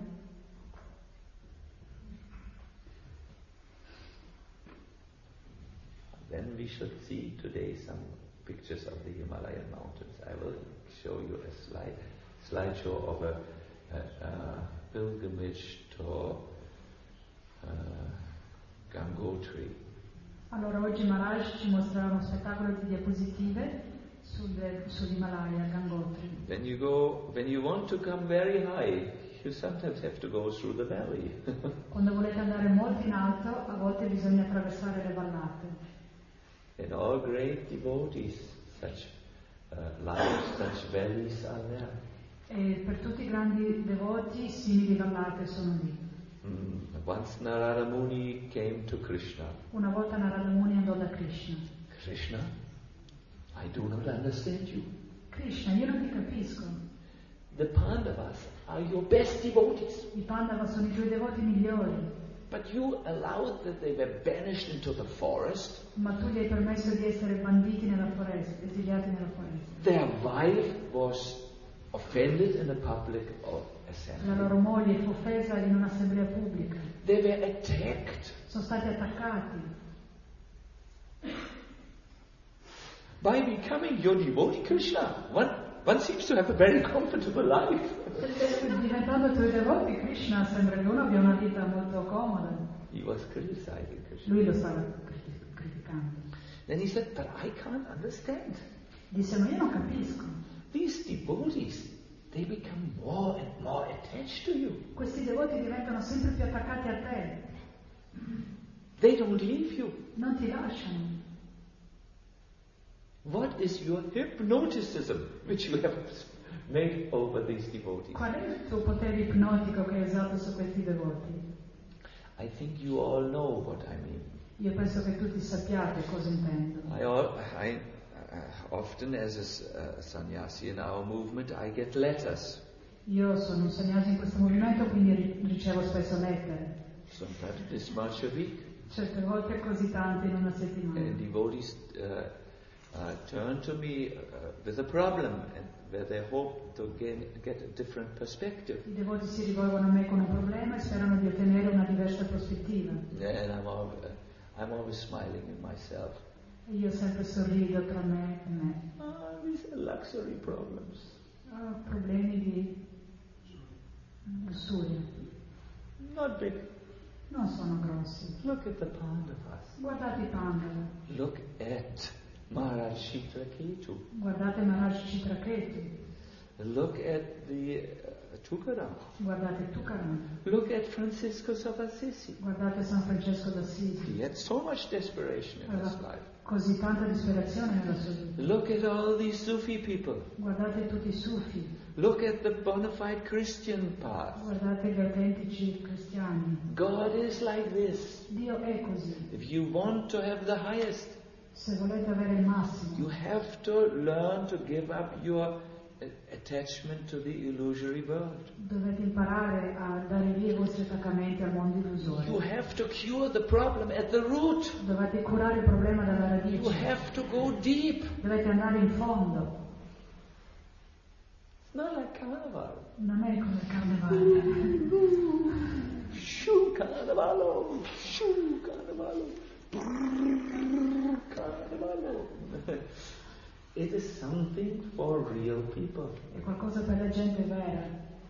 Then we should see today some pictures of the Himalayan mountains. I will show you a slide, slideshow of a, a, a pilgrimage to uh, Gangotri. Allora oggi Maharaj ci mostrerà uno spettacolo di diapositive sul, sull'Himalaya, Gangotri. When you go, when you want to come very high, you sometimes have to go through the valley. Quando volete andare molto in alto, a volte bisogna attraversare le vallate. And all great devotees, such uh, lives, such valleys are there. E per tutti i grandi devoti simili vallate sono lì. Mm. Once Narada Muni came to Krishna. Una volta Narada Muni andò da Krishna. Krishna, I do not understand you. Krishna, io non ti capisco. The Pandavas are your best devotees. I Pandava sono i tuoi devoti migliori, But you allowed that they were banished into the forest. ma tu gli hai permesso di essere banditi nella foresta, esiliati nella foresta. Their wife was offended in a public La assembly. loro moglie fu offesa in un'assemblea pubblica. They were attacked. Sono stati attaccati. By becoming your devotee, Krishna, one, one seems to have a very comfortable life. Diventando tuoi devoti, Krishna sembra che uno abbia una vita molto comoda. He was criticizing Krishna. Lui lo stava criti- criticando. Then he said, but I can't understand. Disse, ma io non capisco. These devotees, they become more and more attached to you. Questi devoti diventano sempre più attaccati a te. They don't leave you. Non ti lasciano. What is your hypnoticism which you have made over these devotees? Qual è il tuo potere ipnotico che hai usato su questi devoti? I think you all know what I mean. Io penso che tutti sappiate cosa intendo. I, al- I uh, often, as a s- uh, sannyasi in our movement, I get letters. Io sono un sannyasi in questo movimento, quindi ri- ricevo spesso lettere. Sometimes this much a week. Certe volte così tante in una settimana. And devotees uh, uh, turn to me uh, with a problem, and where they hope to gain, get a different perspective. I devoti si rivolgono a me con un problema e sperano di ottenere una diversa prospettiva. And I'm, al- uh, I'm always smiling in myself. E io sempre sorrido tra me e me. Ah, these are luxury problems. Ho problemi di lussuria. Not big. Non sono grossi. Look at the Pandavas. Guardate i Pandava. Look at Maharaj Chitraketu. Guardate Maharaj Chitraketu. Look at the uh, Tukaram. Guardate Tukaram. Look at Francisco of Assisi. Guardate San Francesco d'Assisi. He had so much desperation in his Aveva life. così tanta disperazione nella sua vita. Look at all these Sufi people. Guardate tutti i sufi. Look at the bona fide Christian path. Guardate gli autentici cristiani. God is like this. Dio è così. If you want to have the highest, Se volete avere il massimo, you have to learn to give up your uh, attachment to the illusory world. dovete imparare a dare via i vostri attaccamenti al mondo You illusorio. have to cure the problem at the root. Dovete curare il problema dalla You radice. have to go deep. Dovete andare in fondo. It's not like carnival. Non è come il carnevale. Shoo, carnevalo. Shoo, carnevalo. Brrr, carnevalo. It is something for real people. È qualcosa per la gente vera.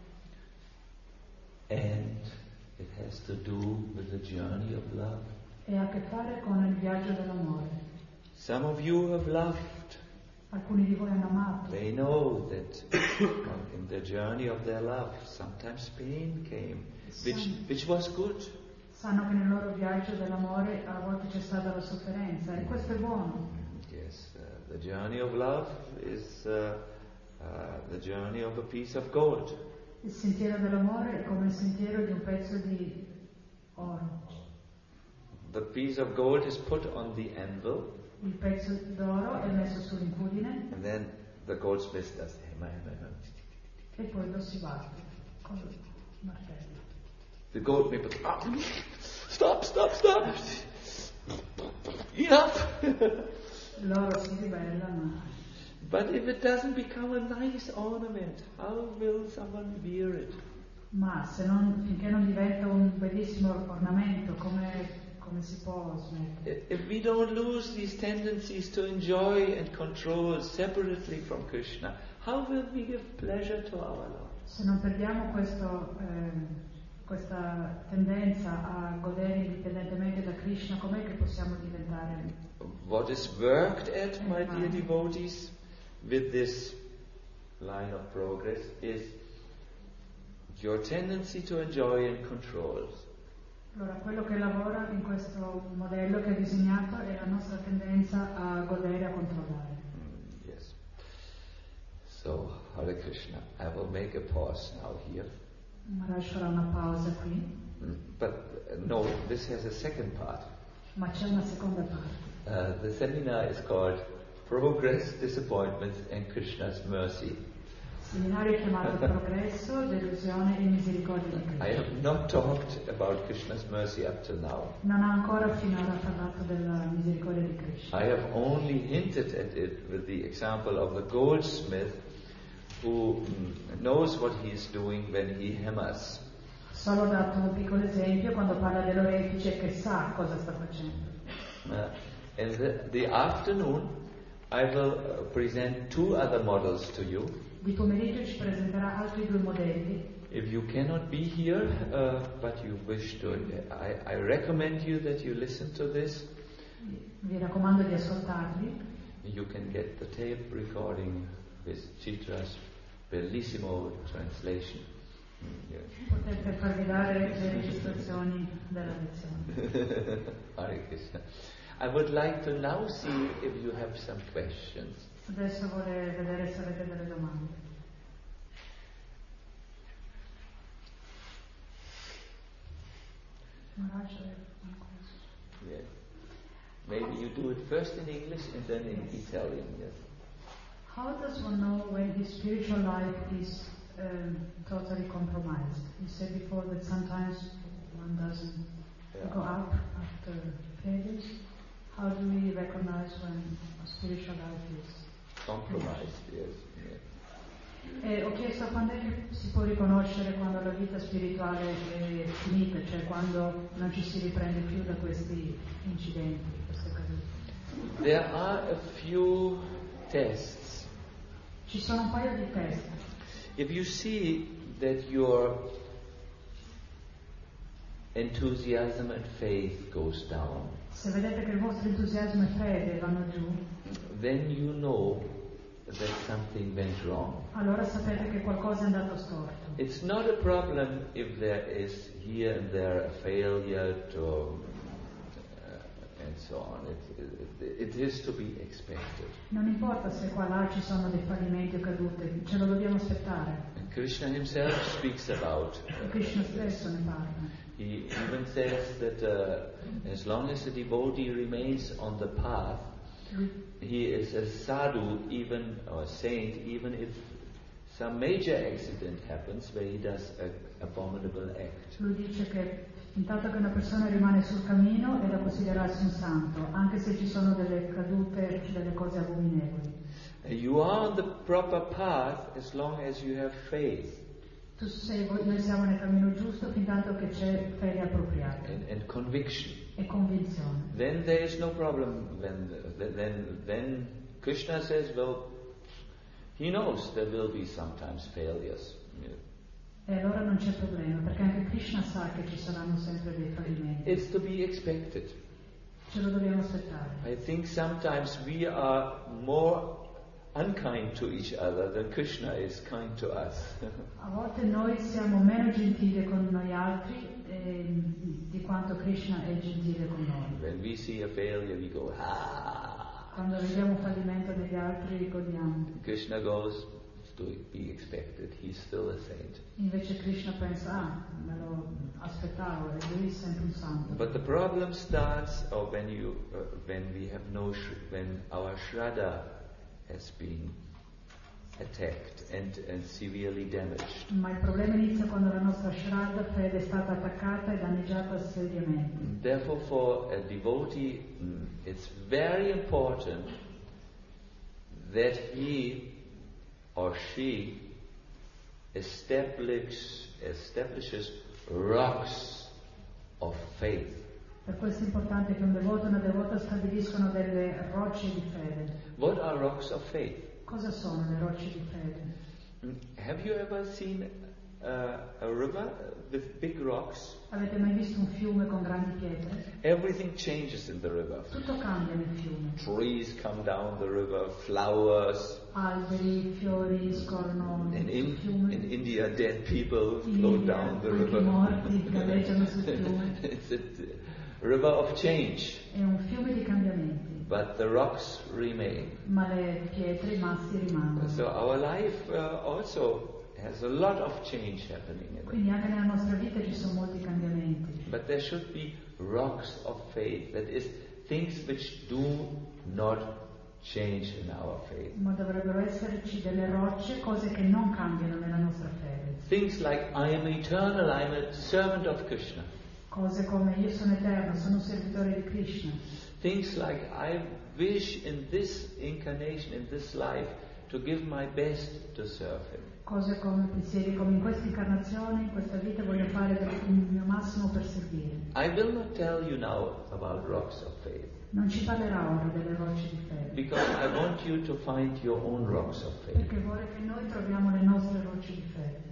And it has to do with the journey of love. E ha a che fare con il viaggio dell'amore. Some of you have loved. Alcuni di voi hanno amato. They know that in the journey of their love, sometimes pain came, which, which was good. Sanno che nel loro viaggio dell'amore a volte c'è stata la sofferenza e questo è buono. Yes, uh, the journey of love is uh, uh, the journey of a piece of gold. Il sentiero dell'amore è come il sentiero di un pezzo di oro. The piece of gold is put on the anvil, Il pezzo d'oro è messo sull'incudine and then the goldsmith does hammer, hammer, hammer. e poi lo si batte con il martello. The goldsmith, ah, stop, stop, stop. Enough. L'oro si ribella, ma But if it doesn't become a nice ornament, how will someone wear it? Ma se non, finché non diventa un bellissimo ornamento, come, come si può smettere? If we don't lose these tendencies to enjoy and control separately from Krishna, how will we give pleasure to our Lord? Se non perdiamo questo, eh, questa tendenza a godere indipendentemente da Krishna, com'è che possiamo diventare? What is worked at, my dear devotees, with this line of progress is your tendency to enjoy and control. Allora, quello che lavora in questo modello che ha disegnato è la nostra tendenza a godere e a controllare. Mm, yes. So, Hare Krishna, I will make a pause now here. Maharaj farà una pausa qui, Mm, but uh, no, this has a second part. ma c'è una seconda parte. Uh, the seminar is called Progress, Disappointments and Krishna's Mercy. Il seminario è chiamato Progresso, Delusione e Misericordia di I Krishna. have not talked about Krishna's mercy up till now. Non ha ancora finora parlato della misericordia di Krishna. I have only hinted at it with the example of the goldsmith who mm, knows what he is doing when he hammers. Solo ho dato un piccolo esempio quando parla dell'orefice che sa cosa sta facendo. Uh, in the, the afternoon, I will uh, present two other models to you. Di pomeriggio ci presenterà altri due modelli. If you cannot be here, uh, but you wish to, I, I recommend you that you listen to this. Vi raccomando di ascoltarli. You can get the tape recording with Chitra's bellissimo translation. Mm, yeah. Potete farvi dare le registrazioni della lezione. Hare Krishna. I would like to now see if you have some questions. Adesso vorrei vedere se avete delle domande. Maharaj, una cosa. Yes. maybe you do it first in English and then in Italian. Yes. How does one know when his spiritual life is um, totally compromised? You said before that sometimes one doesn't Yeah. go up after failures. How do we recognize when a spiritual life is Compromised, yes. Yeah. Eh, ho chiesto quando è che si può riconoscere quando la vita spirituale è finita, cioè quando non ci si riprende più da questi incidenti, queste cadute. There are a few tests. Ci sono un paio di test. If you see that your enthusiasm and faith goes down, Se vedete che il vostro entusiasmo e fede vanno giù, then you know that something went wrong. allora sapete che qualcosa è andato storto. It's not a problem if there is here and there a failure to uh, and so on. It, it, it is to be expected. Non importa se qua là ci sono dei fallimenti o cadute, ce lo dobbiamo aspettare. And Krishna himself speaks about uh, Krishna stesso ne parla. He even says that uh, as long as the devotee remains on the path, Lui, he is a sadhu, even or a saint, even if some major accident happens where he does an abominable act. lui dice che intanto che una persona rimane sul cammino è da considerarsi un santo, anche se ci sono delle cadute, delle cose abominevoli. You are on the proper path as long as you have faith Tu sei, noi siamo nel cammino giusto fin tanto che c'è fede appropriata and, and conviction. e convinzione. Then there is no problem. When the, then then Krishna says, well, he knows there will be sometimes failures. E allora non c'è problema, perché anche Krishna sa che ci saranno sempre dei fallimenti. It's to be expected. Ce lo dobbiamo aspettare. I think sometimes we are more unkind to each other than Krishna is kind to us. A volte noi siamo meno gentili con noi altri eh, di quanto Krishna è gentile con noi. When we see a failure, we go, ah. Quando vediamo un fallimento degli altri godiamo. Krishna goes, it's to be expected. He's still a saint. Invece Krishna pensa, ah, me lo aspettavo, e lui è sempre un santo. But the problem starts, or when you, uh, when we have no, sh- when our shraddha has been attacked and, and severely damaged. Ma il problema inizia quando la nostra Shraddha fede è stata attaccata e danneggiata seriamente. Therefore, for a devotee, mm, it's very important that he or she establish, establishes rocks of faith. Per questo è importante che un devoto e una devota stabiliscano delle rocce di fede. What are rocks of faith? Cosa sono le rocce di fede? Mm, Have you ever seen uh, a river with big rocks? Avete mai visto un fiume con grandi pietre? Everything changes in the river. Tutto cambia nel fiume. Trees come down the river, flowers. Alberi, fiori scorrono In, sul in, fiume. in India, dead people In float India, down the anche river. i morti galleggiano sul fiume. It's a river of change, È un fiume di cambiamenti, but the rocks remain. ma le pietre, i massi rimangono. So our life uh, also has a lot of change happening in it. Quindi anche nella nostra vita ci sono molti cambiamenti. But there should be rocks of faith, that is, things which do not change in our faith. Ma dovrebbero esserci delle rocce, cose che non cambiano nella nostra fede. Things like, I am eternal, I am a servant of Krishna. Cose come io sono eterno, sono un servitore di Krishna. Things like, I wish in this incarnation, in this life, to give my best to serve Him. Cose come pensieri come in questa incarnazione, in questa vita voglio fare il mio massimo per servire. I will not tell you now about rocks of faith, Non ci parlerà ora delle rocce di fede, because I want you to find your own rocks of faith. perché vuole che noi troviamo le nostre rocce di fede.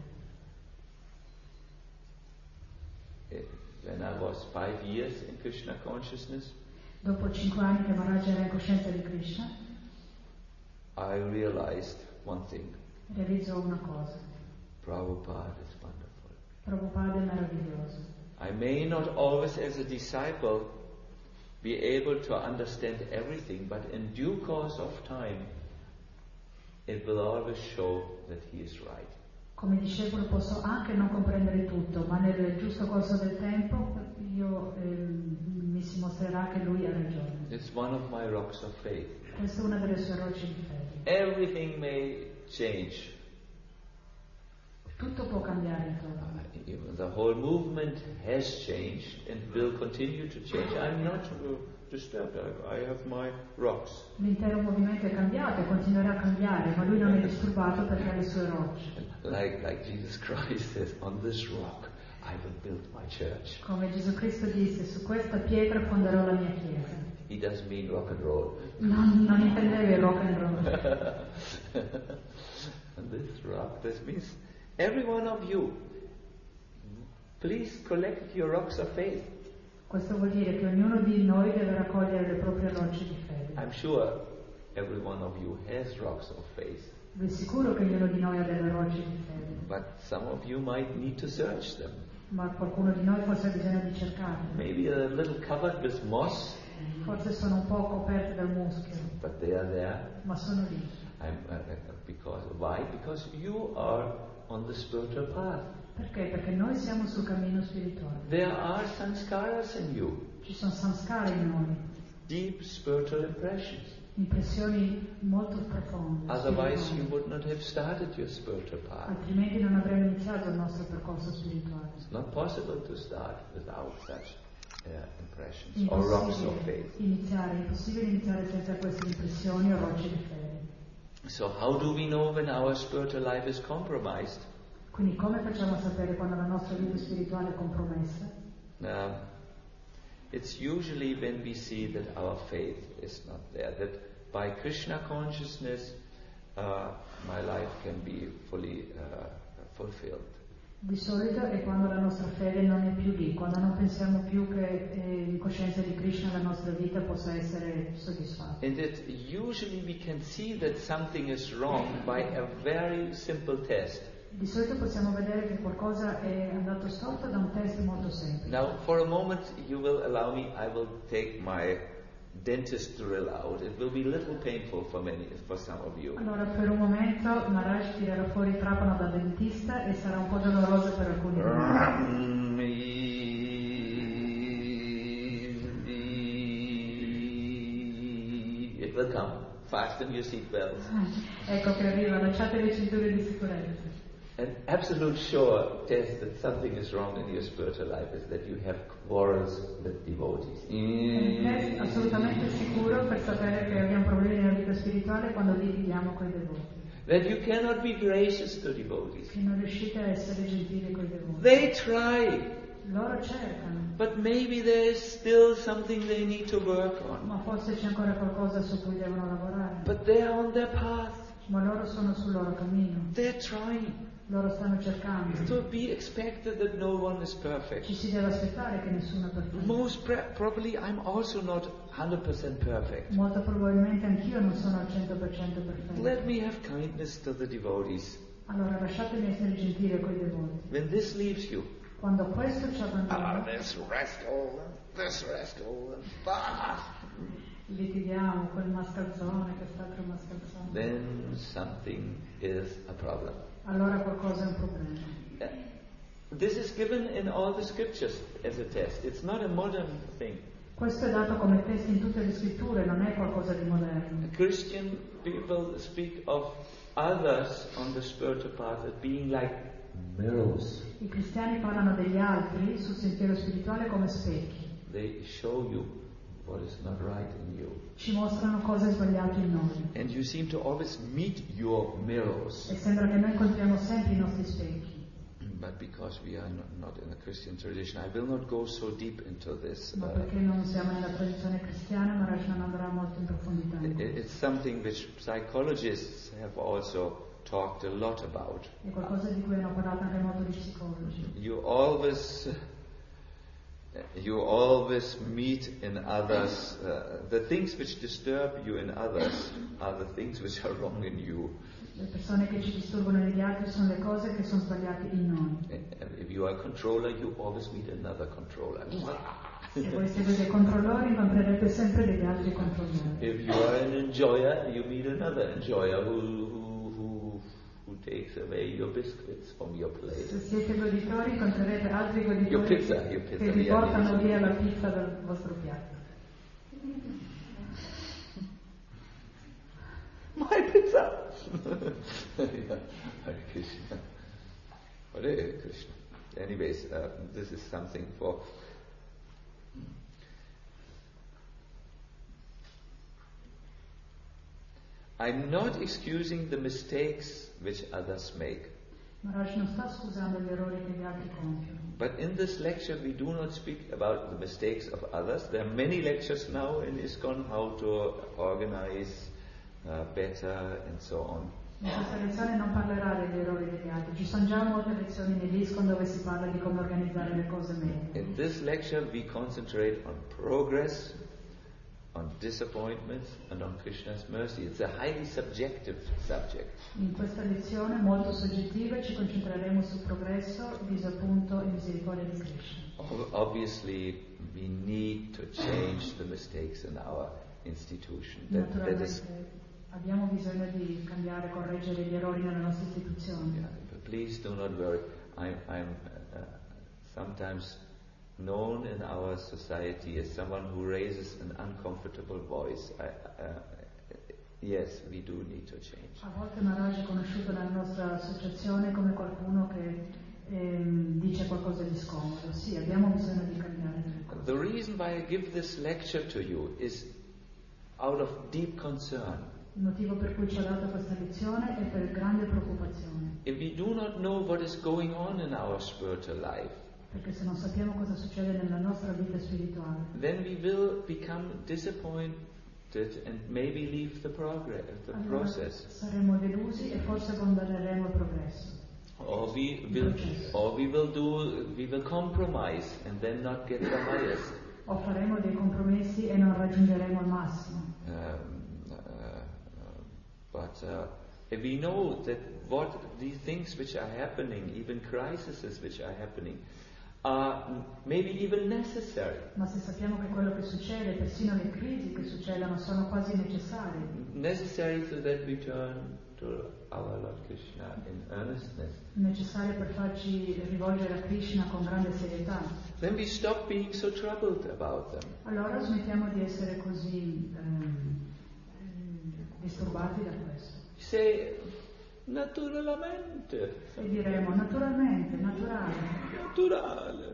Eh, When I was five years in Krishna consciousness, Dopo cinque anni che Maharaj era in coscienza di Krishna, I realized one thing. realizzò una cosa. Prabhupada is wonderful. Prabhupada è meraviglioso. I may not always as a disciple be able to understand everything, but in due course of time, it will always show that he is right. Come discepolo posso anche non comprendere tutto, ma nel giusto corso del tempo io, eh, mi si mostrerà che lui ha ragione. It's one of my rocks of faith. Questa è una delle sue rocce di fede. Everything may change. Tutto può cambiare intorno. Uh, the whole movement has changed and will continue to change. I'm not uh, disturbed. I, I have my rocks. L'intero movimento è cambiato e continuerà a cambiare, ma lui non è disturbato perché ha le sue rocce. Like, like Jesus Christ says, on this rock I will build my church. Come Gesù Cristo disse, su questa pietra fonderò la mia chiesa. He doesn't mean rock and roll. Non, non intendeva il rock and roll. On this rock, this means every one of you, please collect your rocks of faith. Questo vuol dire che ognuno di noi deve raccogliere le proprie rocce di fede. I'm sure every one of you has rocks of faith. Vi assicuro che ognuno di noi ha delle rocce di fede. But some of you might need to search them. Ma qualcuno di noi forse ha bisogno di cercarle. Maybe a little covered with moss. Forse sono un po' coperte dal muschio. But they are there. Ma sono lì. I'm, uh, because why? Because you are on the spiritual path. Perché? Perché noi siamo sul cammino spirituale. There are sanskaras in you. Ci sono samskara in noi. Deep spiritual impressions. Impressioni molto profonde. Otherwise you would not have started your spiritual path. Altrimenti non avremmo iniziato il nostro percorso spirituale. It's not possible to start without such uh, impressions or rocks of faith. Iniziare, è impossibile iniziare senza queste impressioni o rocce di fede. So how do we know when our spiritual life is compromised? Quindi come facciamo a sapere quando la nostra vita spirituale è compromessa? Now, it's usually when we see that our faith is not there, that by Krishna consciousness uh, my life can be fully uh, fulfilled. Di solito è quando la nostra fede non è più lì, quando non pensiamo più che eh, in coscienza di Krishna la nostra vita possa essere soddisfatta. And that usually we can see that something is wrong by a very simple test. Di solito possiamo vedere che qualcosa è andato storto da un test molto semplice. Now, for a moment, you will allow me, I will take my dentist drill out. It will be a little painful for many, for some of you. Allora, per un momento, Maharaj tirerà fuori il trapano da dentista e sarà un po' doloroso per alcuni di voi. It will come. Fasten your seatbelts. Ecco che arriva, lasciate le cinture di sicurezza. An absolute sure test that something is wrong in your spiritual life is that you have quarrels with devotees. Un test assolutamente sicuro per sapere che abbiamo problemi nella vita spirituale quando litighiamo con i devoti. That you cannot be gracious to devotees. Che non riuscite a essere gentili con i devoti. They try. Loro cercano. But maybe there is still something they need to work on. Ma forse c'è ancora qualcosa su cui devono lavorare. But they are on their path. Ma loro sono sul loro cammino. They're trying. Loro stanno cercando. To be expected that no one is perfect. Ci si deve aspettare che nessuno è perfetto. Most pre- probably I'm also not one hundred percent perfect. Molto probabilmente anch'io non sono al cento per cento perfetto. Let me have kindness to the devotees. Allora lasciatemi essere gentile con i devoti. When this leaves you, quando questo ci abbandona, ah, this rascal, this rascal, ah. litighiamo quel mascalzone, quest'altro mascalzone. Then something is a problem. Allora qualcosa è un problema. Uh, this is given in all the scriptures as a test. It's not a modern thing. Questo è dato come test in tutte le scritture, non è qualcosa di moderno. Christian people speak of others on the spiritual path as being like mirrors. I cristiani parlano degli altri sul sentiero spirituale come specchi. They show you what is not right in you. Ci mostrano cose sbagliate in noi. And you seem to always meet your mirrors. E sembra che noi incontriamo sempre i nostri specchi. But because we are not, not in the Christian tradition, I will not go so deep into this. Ma Uh, perché non siamo nella tradizione cristiana, Maharaj non andrà molto in profondità. it, it's something which psychologists have also talked a lot about. È qualcosa di cui hanno parlato anche molto gli psicologi. You always, you always meet in others uh, the things which disturb you in others are the things which are wrong in you. Le persone che ci disturbano negli altri sono le cose che sono sbagliate in noi. And if you are a controller, you always meet another controller. Se voi siete dei controllori, incontrerete sempre degli altri controllori. If you are an enjoyer, you meet another enjoyer who, who, who, who takes away your biscuits from your plate. Se siete goditori, incontrerete altri goditori Your pizza, your pizza, che vi yeah, portano yeah. via la pizza dal vostro piatto. My pizza! Yeah, Hare Krishna. Hare Krishna. Anyways, uh, this is something for... I'm not excusing the mistakes which others make. Maharaj non sta scusando gli errori che gli altri compiono. But in this lecture we do not speak about the mistakes of others. There are many lectures now in ISKCON how to organize uh, better and so on. In questa lezione non parlerà degli errori degli altri. Ci sono già molte lezioni nell'ISKCON dove si parla di come organizzare le cose meglio. In this lecture we concentrate on progress, on disappointment and on Krishna's mercy. It's a highly subjective subject. In questa lezione molto soggettiva ci concentreremo sul progresso, disappunto e misericordia di Krishna. Obviously we need to change the mistakes in our institution. That, that is, abbiamo bisogno di cambiare, correggere gli errori nella nostra istituzione. Yeah, but please do not worry. I'm, I'm uh, sometimes known in our society as someone who raises an uncomfortable voice. I, uh, yes, we do need to change. A volte Maharaj è conosciuto nella nostra associazione come qualcuno che ehm, dice qualcosa di scomodo. Sì, abbiamo bisogno di cambiare delle cose. The reason why I give this lecture to you is out of deep concern. Il motivo per cui ci ho dato questa lezione è per grande preoccupazione. If we do not know what is going on in our spiritual life, perché se non sappiamo cosa succede nella nostra vita spirituale, then we will become disappointed and maybe leave the progress, the allora process. Saremo delusi e forse abbandoneremo il progresso. Or we will, or we will do, we will compromise and then not get the highest. O faremo dei compromessi e non raggiungeremo il massimo. Um, uh, uh, but uh, if we know that what these things which are happening, even crises which are happening, are maybe even necessary. Ma se sappiamo che quello che succede, persino le crisi che succedono, sono quasi necessarie. Necessary so that we turn to our Lord Krishna in earnestness. Necessarie per farci rivolgere a Krishna con grande serietà. Then we stop being so troubled about them. Allora smettiamo di essere così ehm, disturbati da questo. We say, naturalmente. E diremo, naturalmente, naturale. Naturale.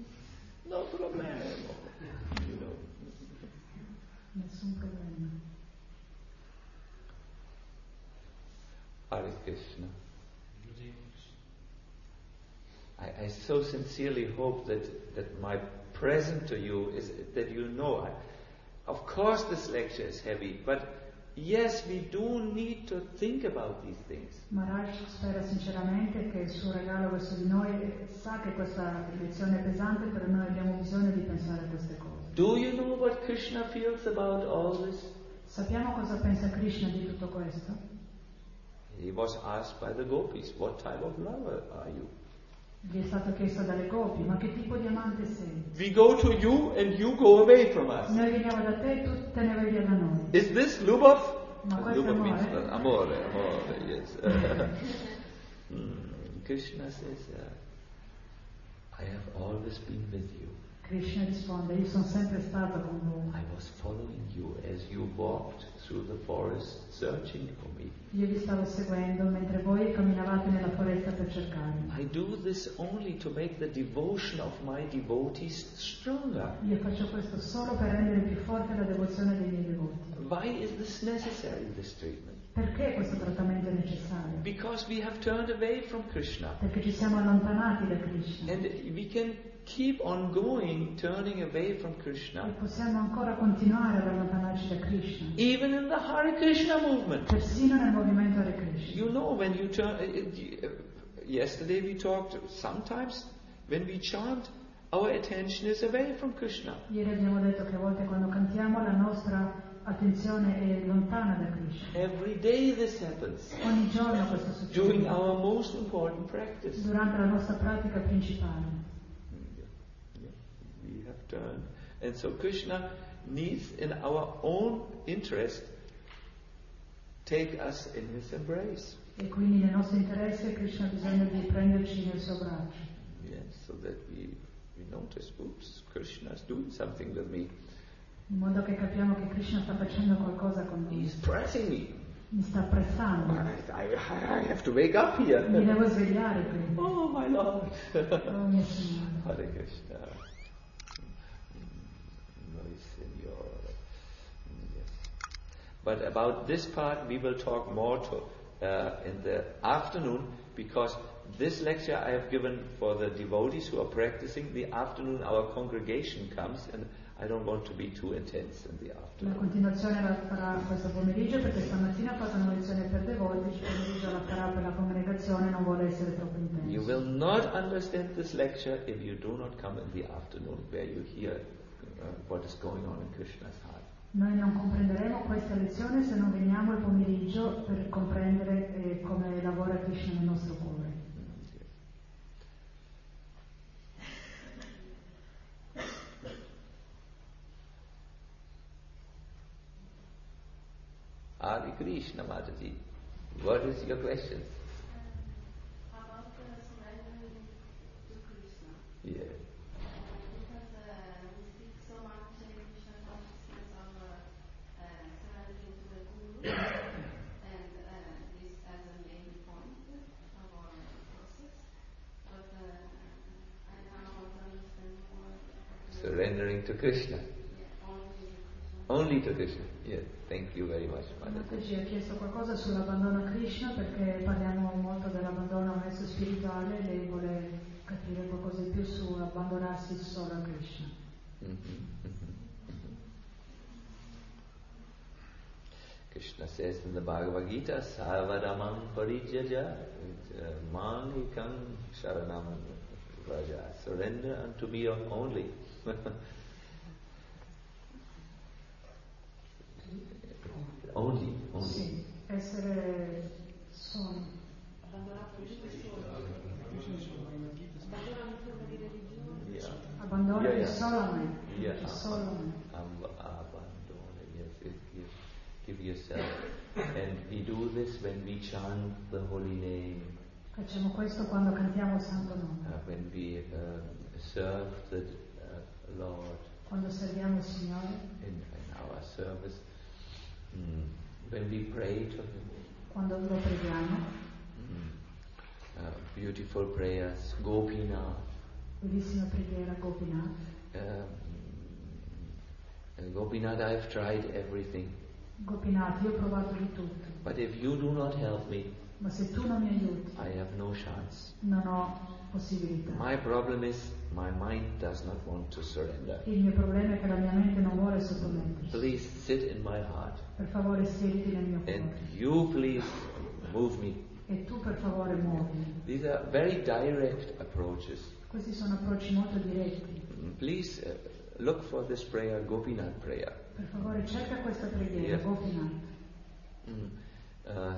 No problema. You know. Nessun problema. Hare Krishna. I, I so sincerely hope that, that my present to you is that you know, I, of course this lecture is heavy, but yes, we do need to think about these things. Maharaj spera sinceramente che il suo regalo verso di noi sa che questa lezione è pesante, però noi abbiamo bisogno di pensare a queste cose. Do you know what Krishna feels about all this? Sappiamo cosa pensa Krishna di tutto questo? He was asked by the gopis, what type of lover are you? Gli è stato chiesto dalle gopi, ma che tipo di amante sei? We go to you and you go away from us. Noi veniamo da te e tu te ne vai via da noi. Is this Lubov? Ma questo è Lubov amore? means uh, amore, amore, yes. mm, Krishna says, uh, I have always been with you. Krishna risponde, io sono sempre stato con voi. I was following you as you walked through the forest searching for me. Io vi stavo seguendo mentre voi camminavate nella foresta per cercarmi. I do this only to make the devotion of my devotees stronger. Io faccio questo solo per rendere più forte la devozione dei miei devoti. Why is this necessary, this treatment? Perché questo trattamento è necessario? Because we have turned away from Krishna. Perché ci siamo allontanati da Krishna. And we can keep on going, turning away from Krishna. E possiamo ancora continuare ad allontanarci da Krishna. Even in the Hare Krishna movement. Persino nel movimento Hare Krishna. You know, when you turn... Uh, uh, yesterday we talked, sometimes when we chant, our attention is away from Krishna. Ieri abbiamo detto che a volte quando cantiamo la nostra attenzione è lontana da Krishna. Every day this happens. Ogni giorno questo succede. During our most important practice. Durante la nostra pratica principale. We have turned. And so Krishna needs, in our own interest, take us in his embrace. E quindi nel nostro interesse Krishna ha bisogno di prenderci nel suo braccio. Yes, so that we, we notice, oops, Krishna is doing something with me. In modo che capiamo che Krishna sta facendo qualcosa con noi. He's pressing me. Mi sta pressando. I, I have to wake up here. Mi devo svegliare quindi. Oh my Lord. Oh mio Signore. Hare Krishna. Noi Signore. Yes. But about this part we will talk more to, uh, in the afternoon, because this lecture I have given for the devotees who are practicing. The afternoon our congregation comes, and I don't want to be too intense in the afternoon. La continuazione la farà questo pomeriggio, perché stamattina ha fatto una lezione per devoti, il pomeriggio la farà per la congregazione, non vuole essere troppo intenso. You will not understand this lecture if you do not come in the afternoon, where you hear uh, what is going on in Krishna's heart. Noi non comprenderemo questa lezione se non veniamo il pomeriggio per comprendere eh, come lavora Krishna nel nostro cuore. Hare Krishna, Mataji. What is your question? Um, about uh, surrendering to Krishna. Yeah. Uh, because uh, we speak so much in Krishna consciousness of uh, uh, surrendering to the Guru, and uh, this as a main point of our process. But uh, I now want to understand more. Surrendering to Krishna. Yeah, only to Krishna. Only to Krishna. Yeah. Thank you very much, Mataji. Mataji ha chiesto qualcosa sull'abbandono a Krishna, perché parliamo molto dell'abbandono a esso spirituale, e lei vuole capire qualcosa di più su abbandonarsi solo a Krishna. Krishna says in the Bhagavad Gita, Sarvadamam parijyaja manikam sharanam vraja. Surrender unto me only. Only, only. Sì, essere solo. Yeah. Abbandonati Yeah, yeah. solo a me. Yeah. Solo a me. Ab- Abandone, yes, yes, yes. Give yourself. And we do this when we chant the holy name, Facciamo questo quando cantiamo il Santo Nome, uh, when we uh, serve the uh, Lord quando serviamo il Signore, in, in our service, mm. when we pray to Him. quando lo preghiamo. Mm. Uh, beautiful prayers, Gopinath. Bellissima preghiera, Gopinath. Um, and Gopinath, I've tried everything. Gopinath, io ho provato di tutto, But if you do not help me, ma se tu non mi aiuti, I have no chance. non ho possibilità. My problem is my mind does not want to surrender. Il mio problema è che la mia mente non vuole sottomettersi. Please sit in my heart. Per favore siediti nel mio And cuore. you please move me. E tu per favore muovimi. These are very direct approaches. Questi sono approcci molto diretti. Please uh, look for this prayer, Gopinath prayer. Per favore cerca questa preghiera, Yes. Gopinath. Mm. Uh,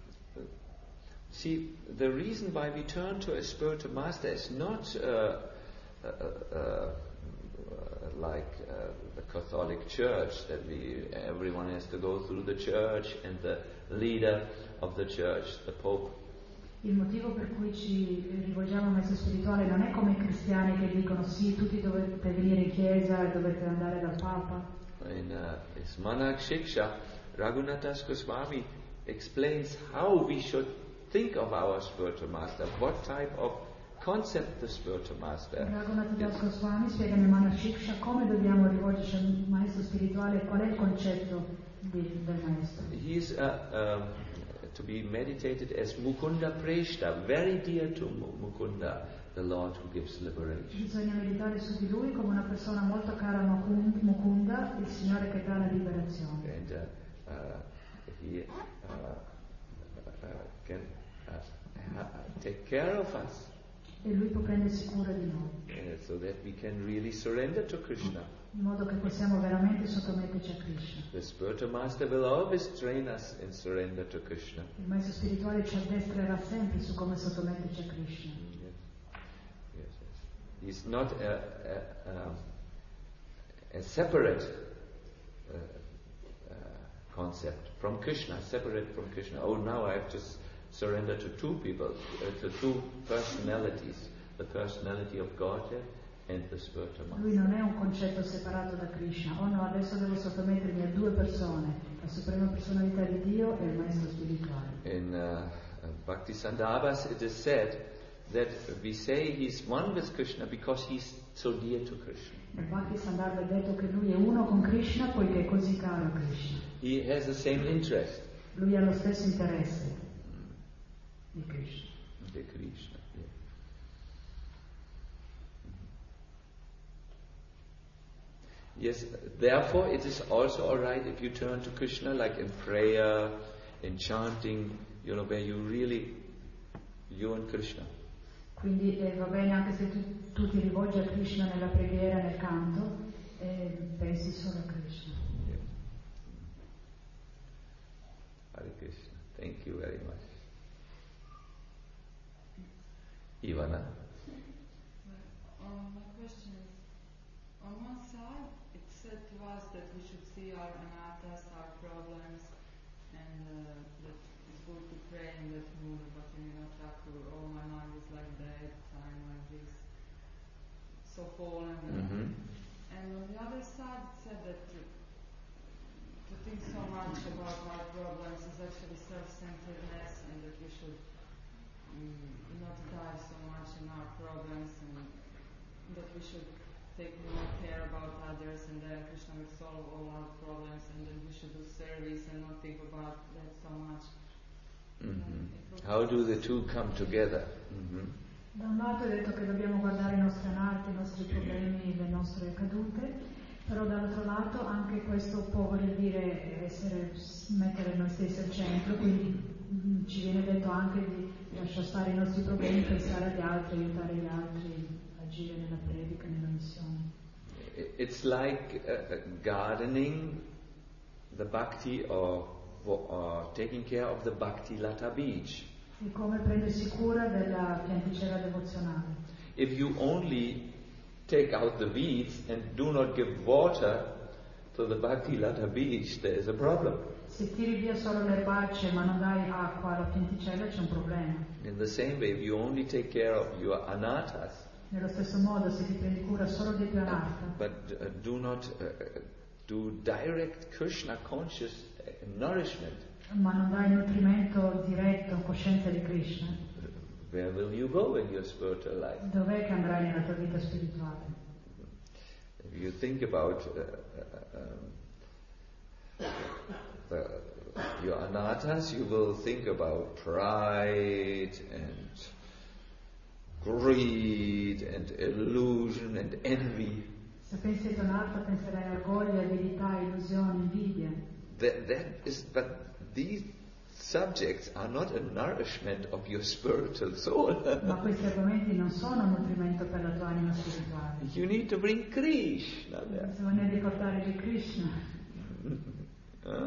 see, the reason why we turn to a spiritual master is not uh, uh, uh, uh, like uh, the Catholic Church, that we everyone has to go through the church and the leader of the church, the Pope. Il motivo per cui ci rivolgiamo al maestro spirituale non è come i cristiani che dicono sì, tutti dovete venire in chiesa e dovete andare dal Papa. In uh, his Manak Shiksha, Raghunath Goswami explains how we should think of our spiritual master, what type of concept the spiritual master. Raghunath Das Goswami spiega nel Manak Shiksha come dobbiamo rivolgerci al maestro spirituale e qual è il concetto di, del maestro. He is uh, um, to be meditated as Mukunda Preshta, very dear to Mukunda, the Lord who gives liberation. Bisogna meditare su di lui come una persona molto cara a Mukund- Mukunda, il Signore che dà la liberazione. And uh, uh, he uh, uh, can uh, ha- take care of us E lui può prendersi cura di noi, uh, so that we can really surrender to Krishna. in modo che possiamo veramente sottometterci a Krishna. The spiritual master will always train us in surrender to Krishna. Il maestro spirituale ci addestrerà sempre su come sottometterci a Krishna. Yes. Yes, yes. He's not a, a, um, a separate uh, uh, concept from Krishna, separate from Krishna. Oh, now I have to s- surrender to two people, uh, to two personalities, the personality of Godhead and the spiritual master. Lui non è un concetto separato da Krishna. Oh no, adesso devo sottomettermi a due persone, la suprema personalità di Dio e il maestro spirituale. In uh, Bhakti-sandarbhas it is said that we say he's one with Krishna because he's so dear to Krishna. Nel Bhakti-sandarbha è detto che lui è uno con Krishna poiché è così caro a Krishna. He has the same interest. Lui ha lo stesso interesse di Krishna. The Krishna, yeah. Yes, therefore it is also alright if you turn to Krishna like in prayer, in chanting, you know, where you really, you and Krishna. Quindi eh, va bene anche se tu, tu ti rivolgi a Krishna nella preghiera, nel canto, e pensi solo a Krishna. Yeah. Hare Krishna. Thank you very much. Ivana? Um, my question is, on one side, it's said to us that we should see our anattas, our problems, and uh, that it's good to pray in that mood, but in a Thakur, oh, my mind is like that, I'm like this, so fallen. Mm-hmm. And on the other side, it said that to, to think so much about our problems is actually self-centeredness, and that we should mm, not dive so much in our problems, and that we should take more care about others, and then Krishna will solve all our problems, and then we should do service and not think about that so much. Mm-hmm. How do the two come together? Mm-hmm. Da un lato è detto che dobbiamo guardare i nostri anarchi, i nostri problemi, le nostre cadute, però dall'altro lato anche questo può voler dire essere, mettere noi stessi al centro, quindi mh, ci viene detto anche di lasciare stare i nostri problemi, pensare agli altri, aiutare gli altri, agire nella predica, nella missione. It's like uh, gardening the bhakti or, or taking care of the bhakti lata beach. È come prendersi cura della pianticella devozionale. If you only take out the weeds and do not give water to the bhakti lata beach, there is a problem. Se tiri via solo le erbacce ma non dai acqua alla pianticella c'è un problema. In the same way, if you only take care of your anarthas, Nello stesso modo, se ti prendi cura solo dei tuoi anartha, but uh, do not uh, do direct Krishna conscious uh, nourishment, ma non dai nutrimento diretto, coscienza di Krishna, where will you go in your spiritual life? dov'è che andrai nella tua vita spirituale? If you think about uh, uh, um, the, your anarthas, you will think about pride and greed and illusion and envy. Se pensi ai tuoi anartha penserai a orgoglio, avidità, illusione, invidia. That, that is, but these subjects are not a nourishment of your spiritual soul. Ma questi argomenti non sono un nutrimento per la tua anima spirituale. You need to bring Krishna there. Bisogna riportare di Krishna. Huh?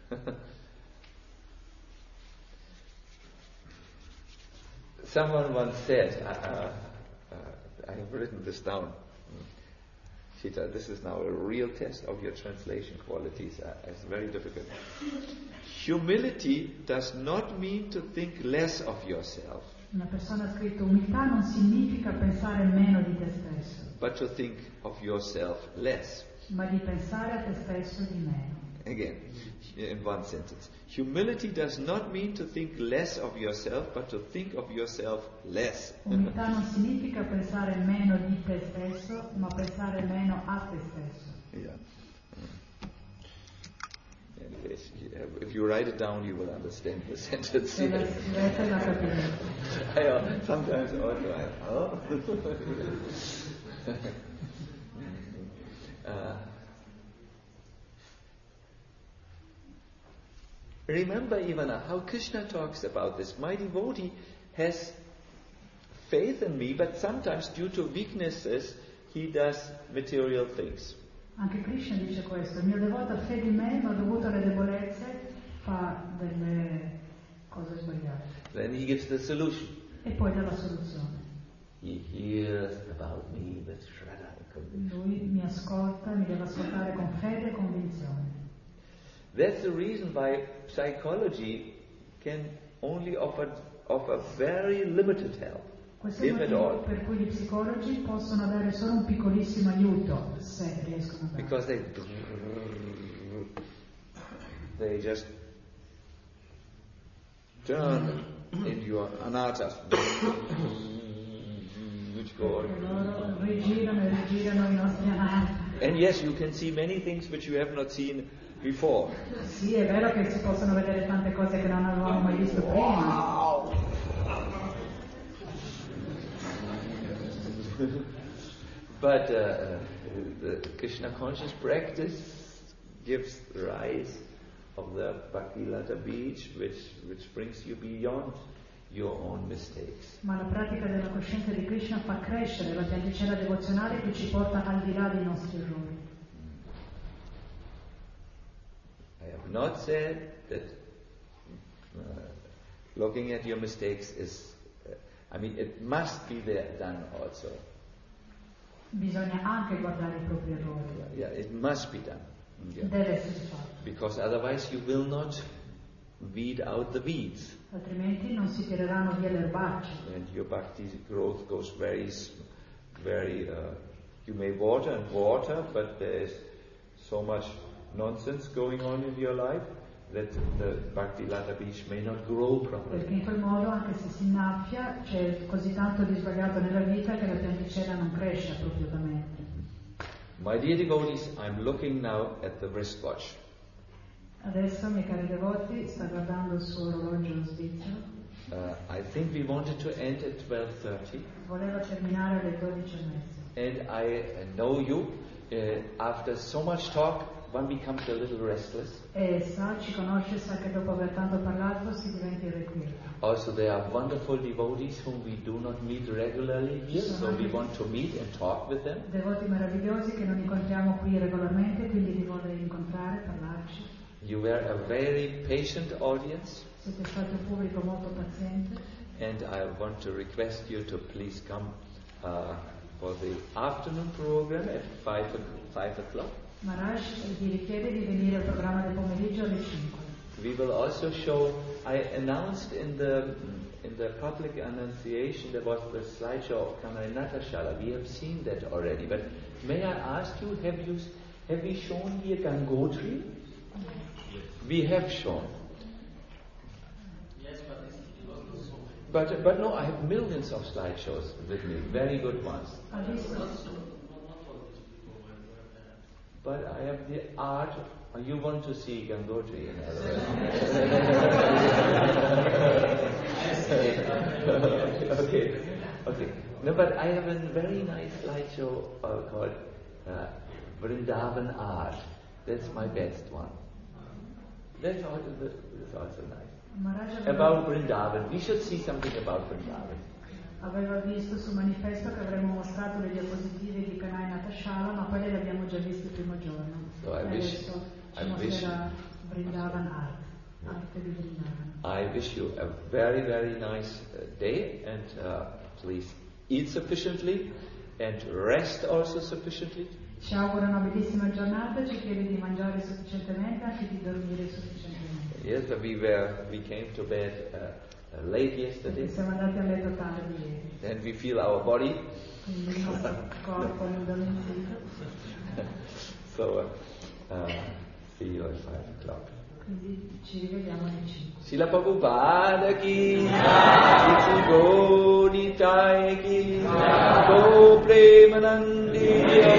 Someone once said, uh, uh, uh, I have written this down, Sita, this is now a real test of your translation qualities. Uh, it's very difficult. Humility does not mean to think less of yourself, Una persona ha scritto: umiltà non significa pensare meno di te stesso, but to think of yourself less. ma di pensare a te stesso di meno. Again, in one sentence. Humility does not mean to think less of yourself, but to think of yourself less. Umiltà non significa pensare meno di te stesso, ma pensare meno a te stesso. Yeah. Anyways, if you write it down, you will understand the sentence. Se la scrivete la capirete. I, uh, sometimes also I, oh. uh, Remember, Ivana, how Krishna talks about this. My devotee has faith in me, but sometimes due to weaknesses, he does material things. Anche Krishna dice questo: il mio devoto ha fede in me, ma dovuto alle debolezze fa delle cose sbagliate. Then he gives the solution. E poi dà la soluzione. He hears about me with shraddha and conviction. Lui mi ascolta, mi deve ascoltare con fede e convinzione. That's the reason why psychology can only offer, offer very limited help. Questo è il if at motivo all. per cui gli psicologi possono dare solo un piccolissimo aiuto, se riescono a dare. Because they they just turn into your anatas. Which go Perché loro rigirano e rigirano i nostri anali. And yes, you can see many things which you have not seen before. Sì, è vero che si possono vedere tante cose che non avevamo mai visto prima. But uh, the Krishna conscious practice gives rise of the Bhakti-lata beach, which, which brings you beyond your own mistakes. Ma la pratica della coscienza di Krishna fa crescere la pianticella devozionale che ci porta al di là dei nostri errori. I have not said that uh, looking at your mistakes is, uh, I mean, it must be there done also. Bisogna anche guardare i propri errori. Yeah, it must be done. Yeah. Deve essere fatto. Because otherwise you will not weed out the weeds. Altrimenti non si tireranno via le erbacce. And your bhakti growth goes very, very, uh, you may water and water, but there is so much nonsense going on in your life that the Bhakti-lata beach may not grow properly. Perché in quel modo, anche se si innaffia, c'è così tanto di sbagliato nella vita che la pianticella non cresce appropriatamente. My dear devotees, I'm looking now at the wristwatch. Adesso, miei cari devoti, sta guardando il suo orologio svizzero. Uh, I think we wanted to end at twelve thirty. Voleva terminare alle dodici e mezza. And I uh, know you, uh, after so much talk, one becomes a little restless. E sa, ci conosce, sa che dopo aver tanto parlato si diventa irrequieto. Also, there are wonderful devotees whom we do not meet regularly here, so we want to meet and talk with them. Devoti meravigliosi che non incontriamo qui regolarmente, quindi li vorrei incontrare, parlarci. You were a very patient audience, Siete stati un pubblico molto paziente. and I want to request you to please come uh, for the afternoon program at five, o- five o'clock. Maharaj vi richiede di venire al programma del pomeriggio alle cinque. We will also show, I announced in the in the public annunciation there was the slideshow of Kamarinata Shala. We have seen that already, but may I ask you, have you have we shown here Gangotri? We have shown. Yes, but it wasn't so many. But but no, I have millions of slideshows with me, very good ones. Ha visto? Not so, not, not all these people were, were there. But I have the art. uh, You want to see Gangotri, in other words. Okay, okay. No, but I have a very nice slideshow uh, called uh, Vrindavan Art. That's my best one. That's also, that's also nice. Maharaj aveva, About Vrindavan. We should see something about Vrindavan. aveva visto sul manifesto che avremmo mostrato le diapositive di Kanai Natashala, ma poi le abbiamo già viste il primo giorno. So I E wish- adesso I ci wish- mostrerà Vrindavan Art, arte di Vrindavan. I wish you a very, very nice uh, day, and uh, please eat sufficiently and rest also sufficiently. Ci augura una bellissima giornata, ci chiede di mangiare sufficientemente e anche di dormire sufficientemente. Yes, but we were we came to bed uh, uh, late yesterday, Perché siamo andati a letto tardi ieri, and we feel our body. quindi il nostro corpo è addormentito, So uh, uh, see you at five o'clock. quindi ci rivediamo alle cinque. Srila Prabhupada ki, Sri Gauri Nitai ki, Go Premanandi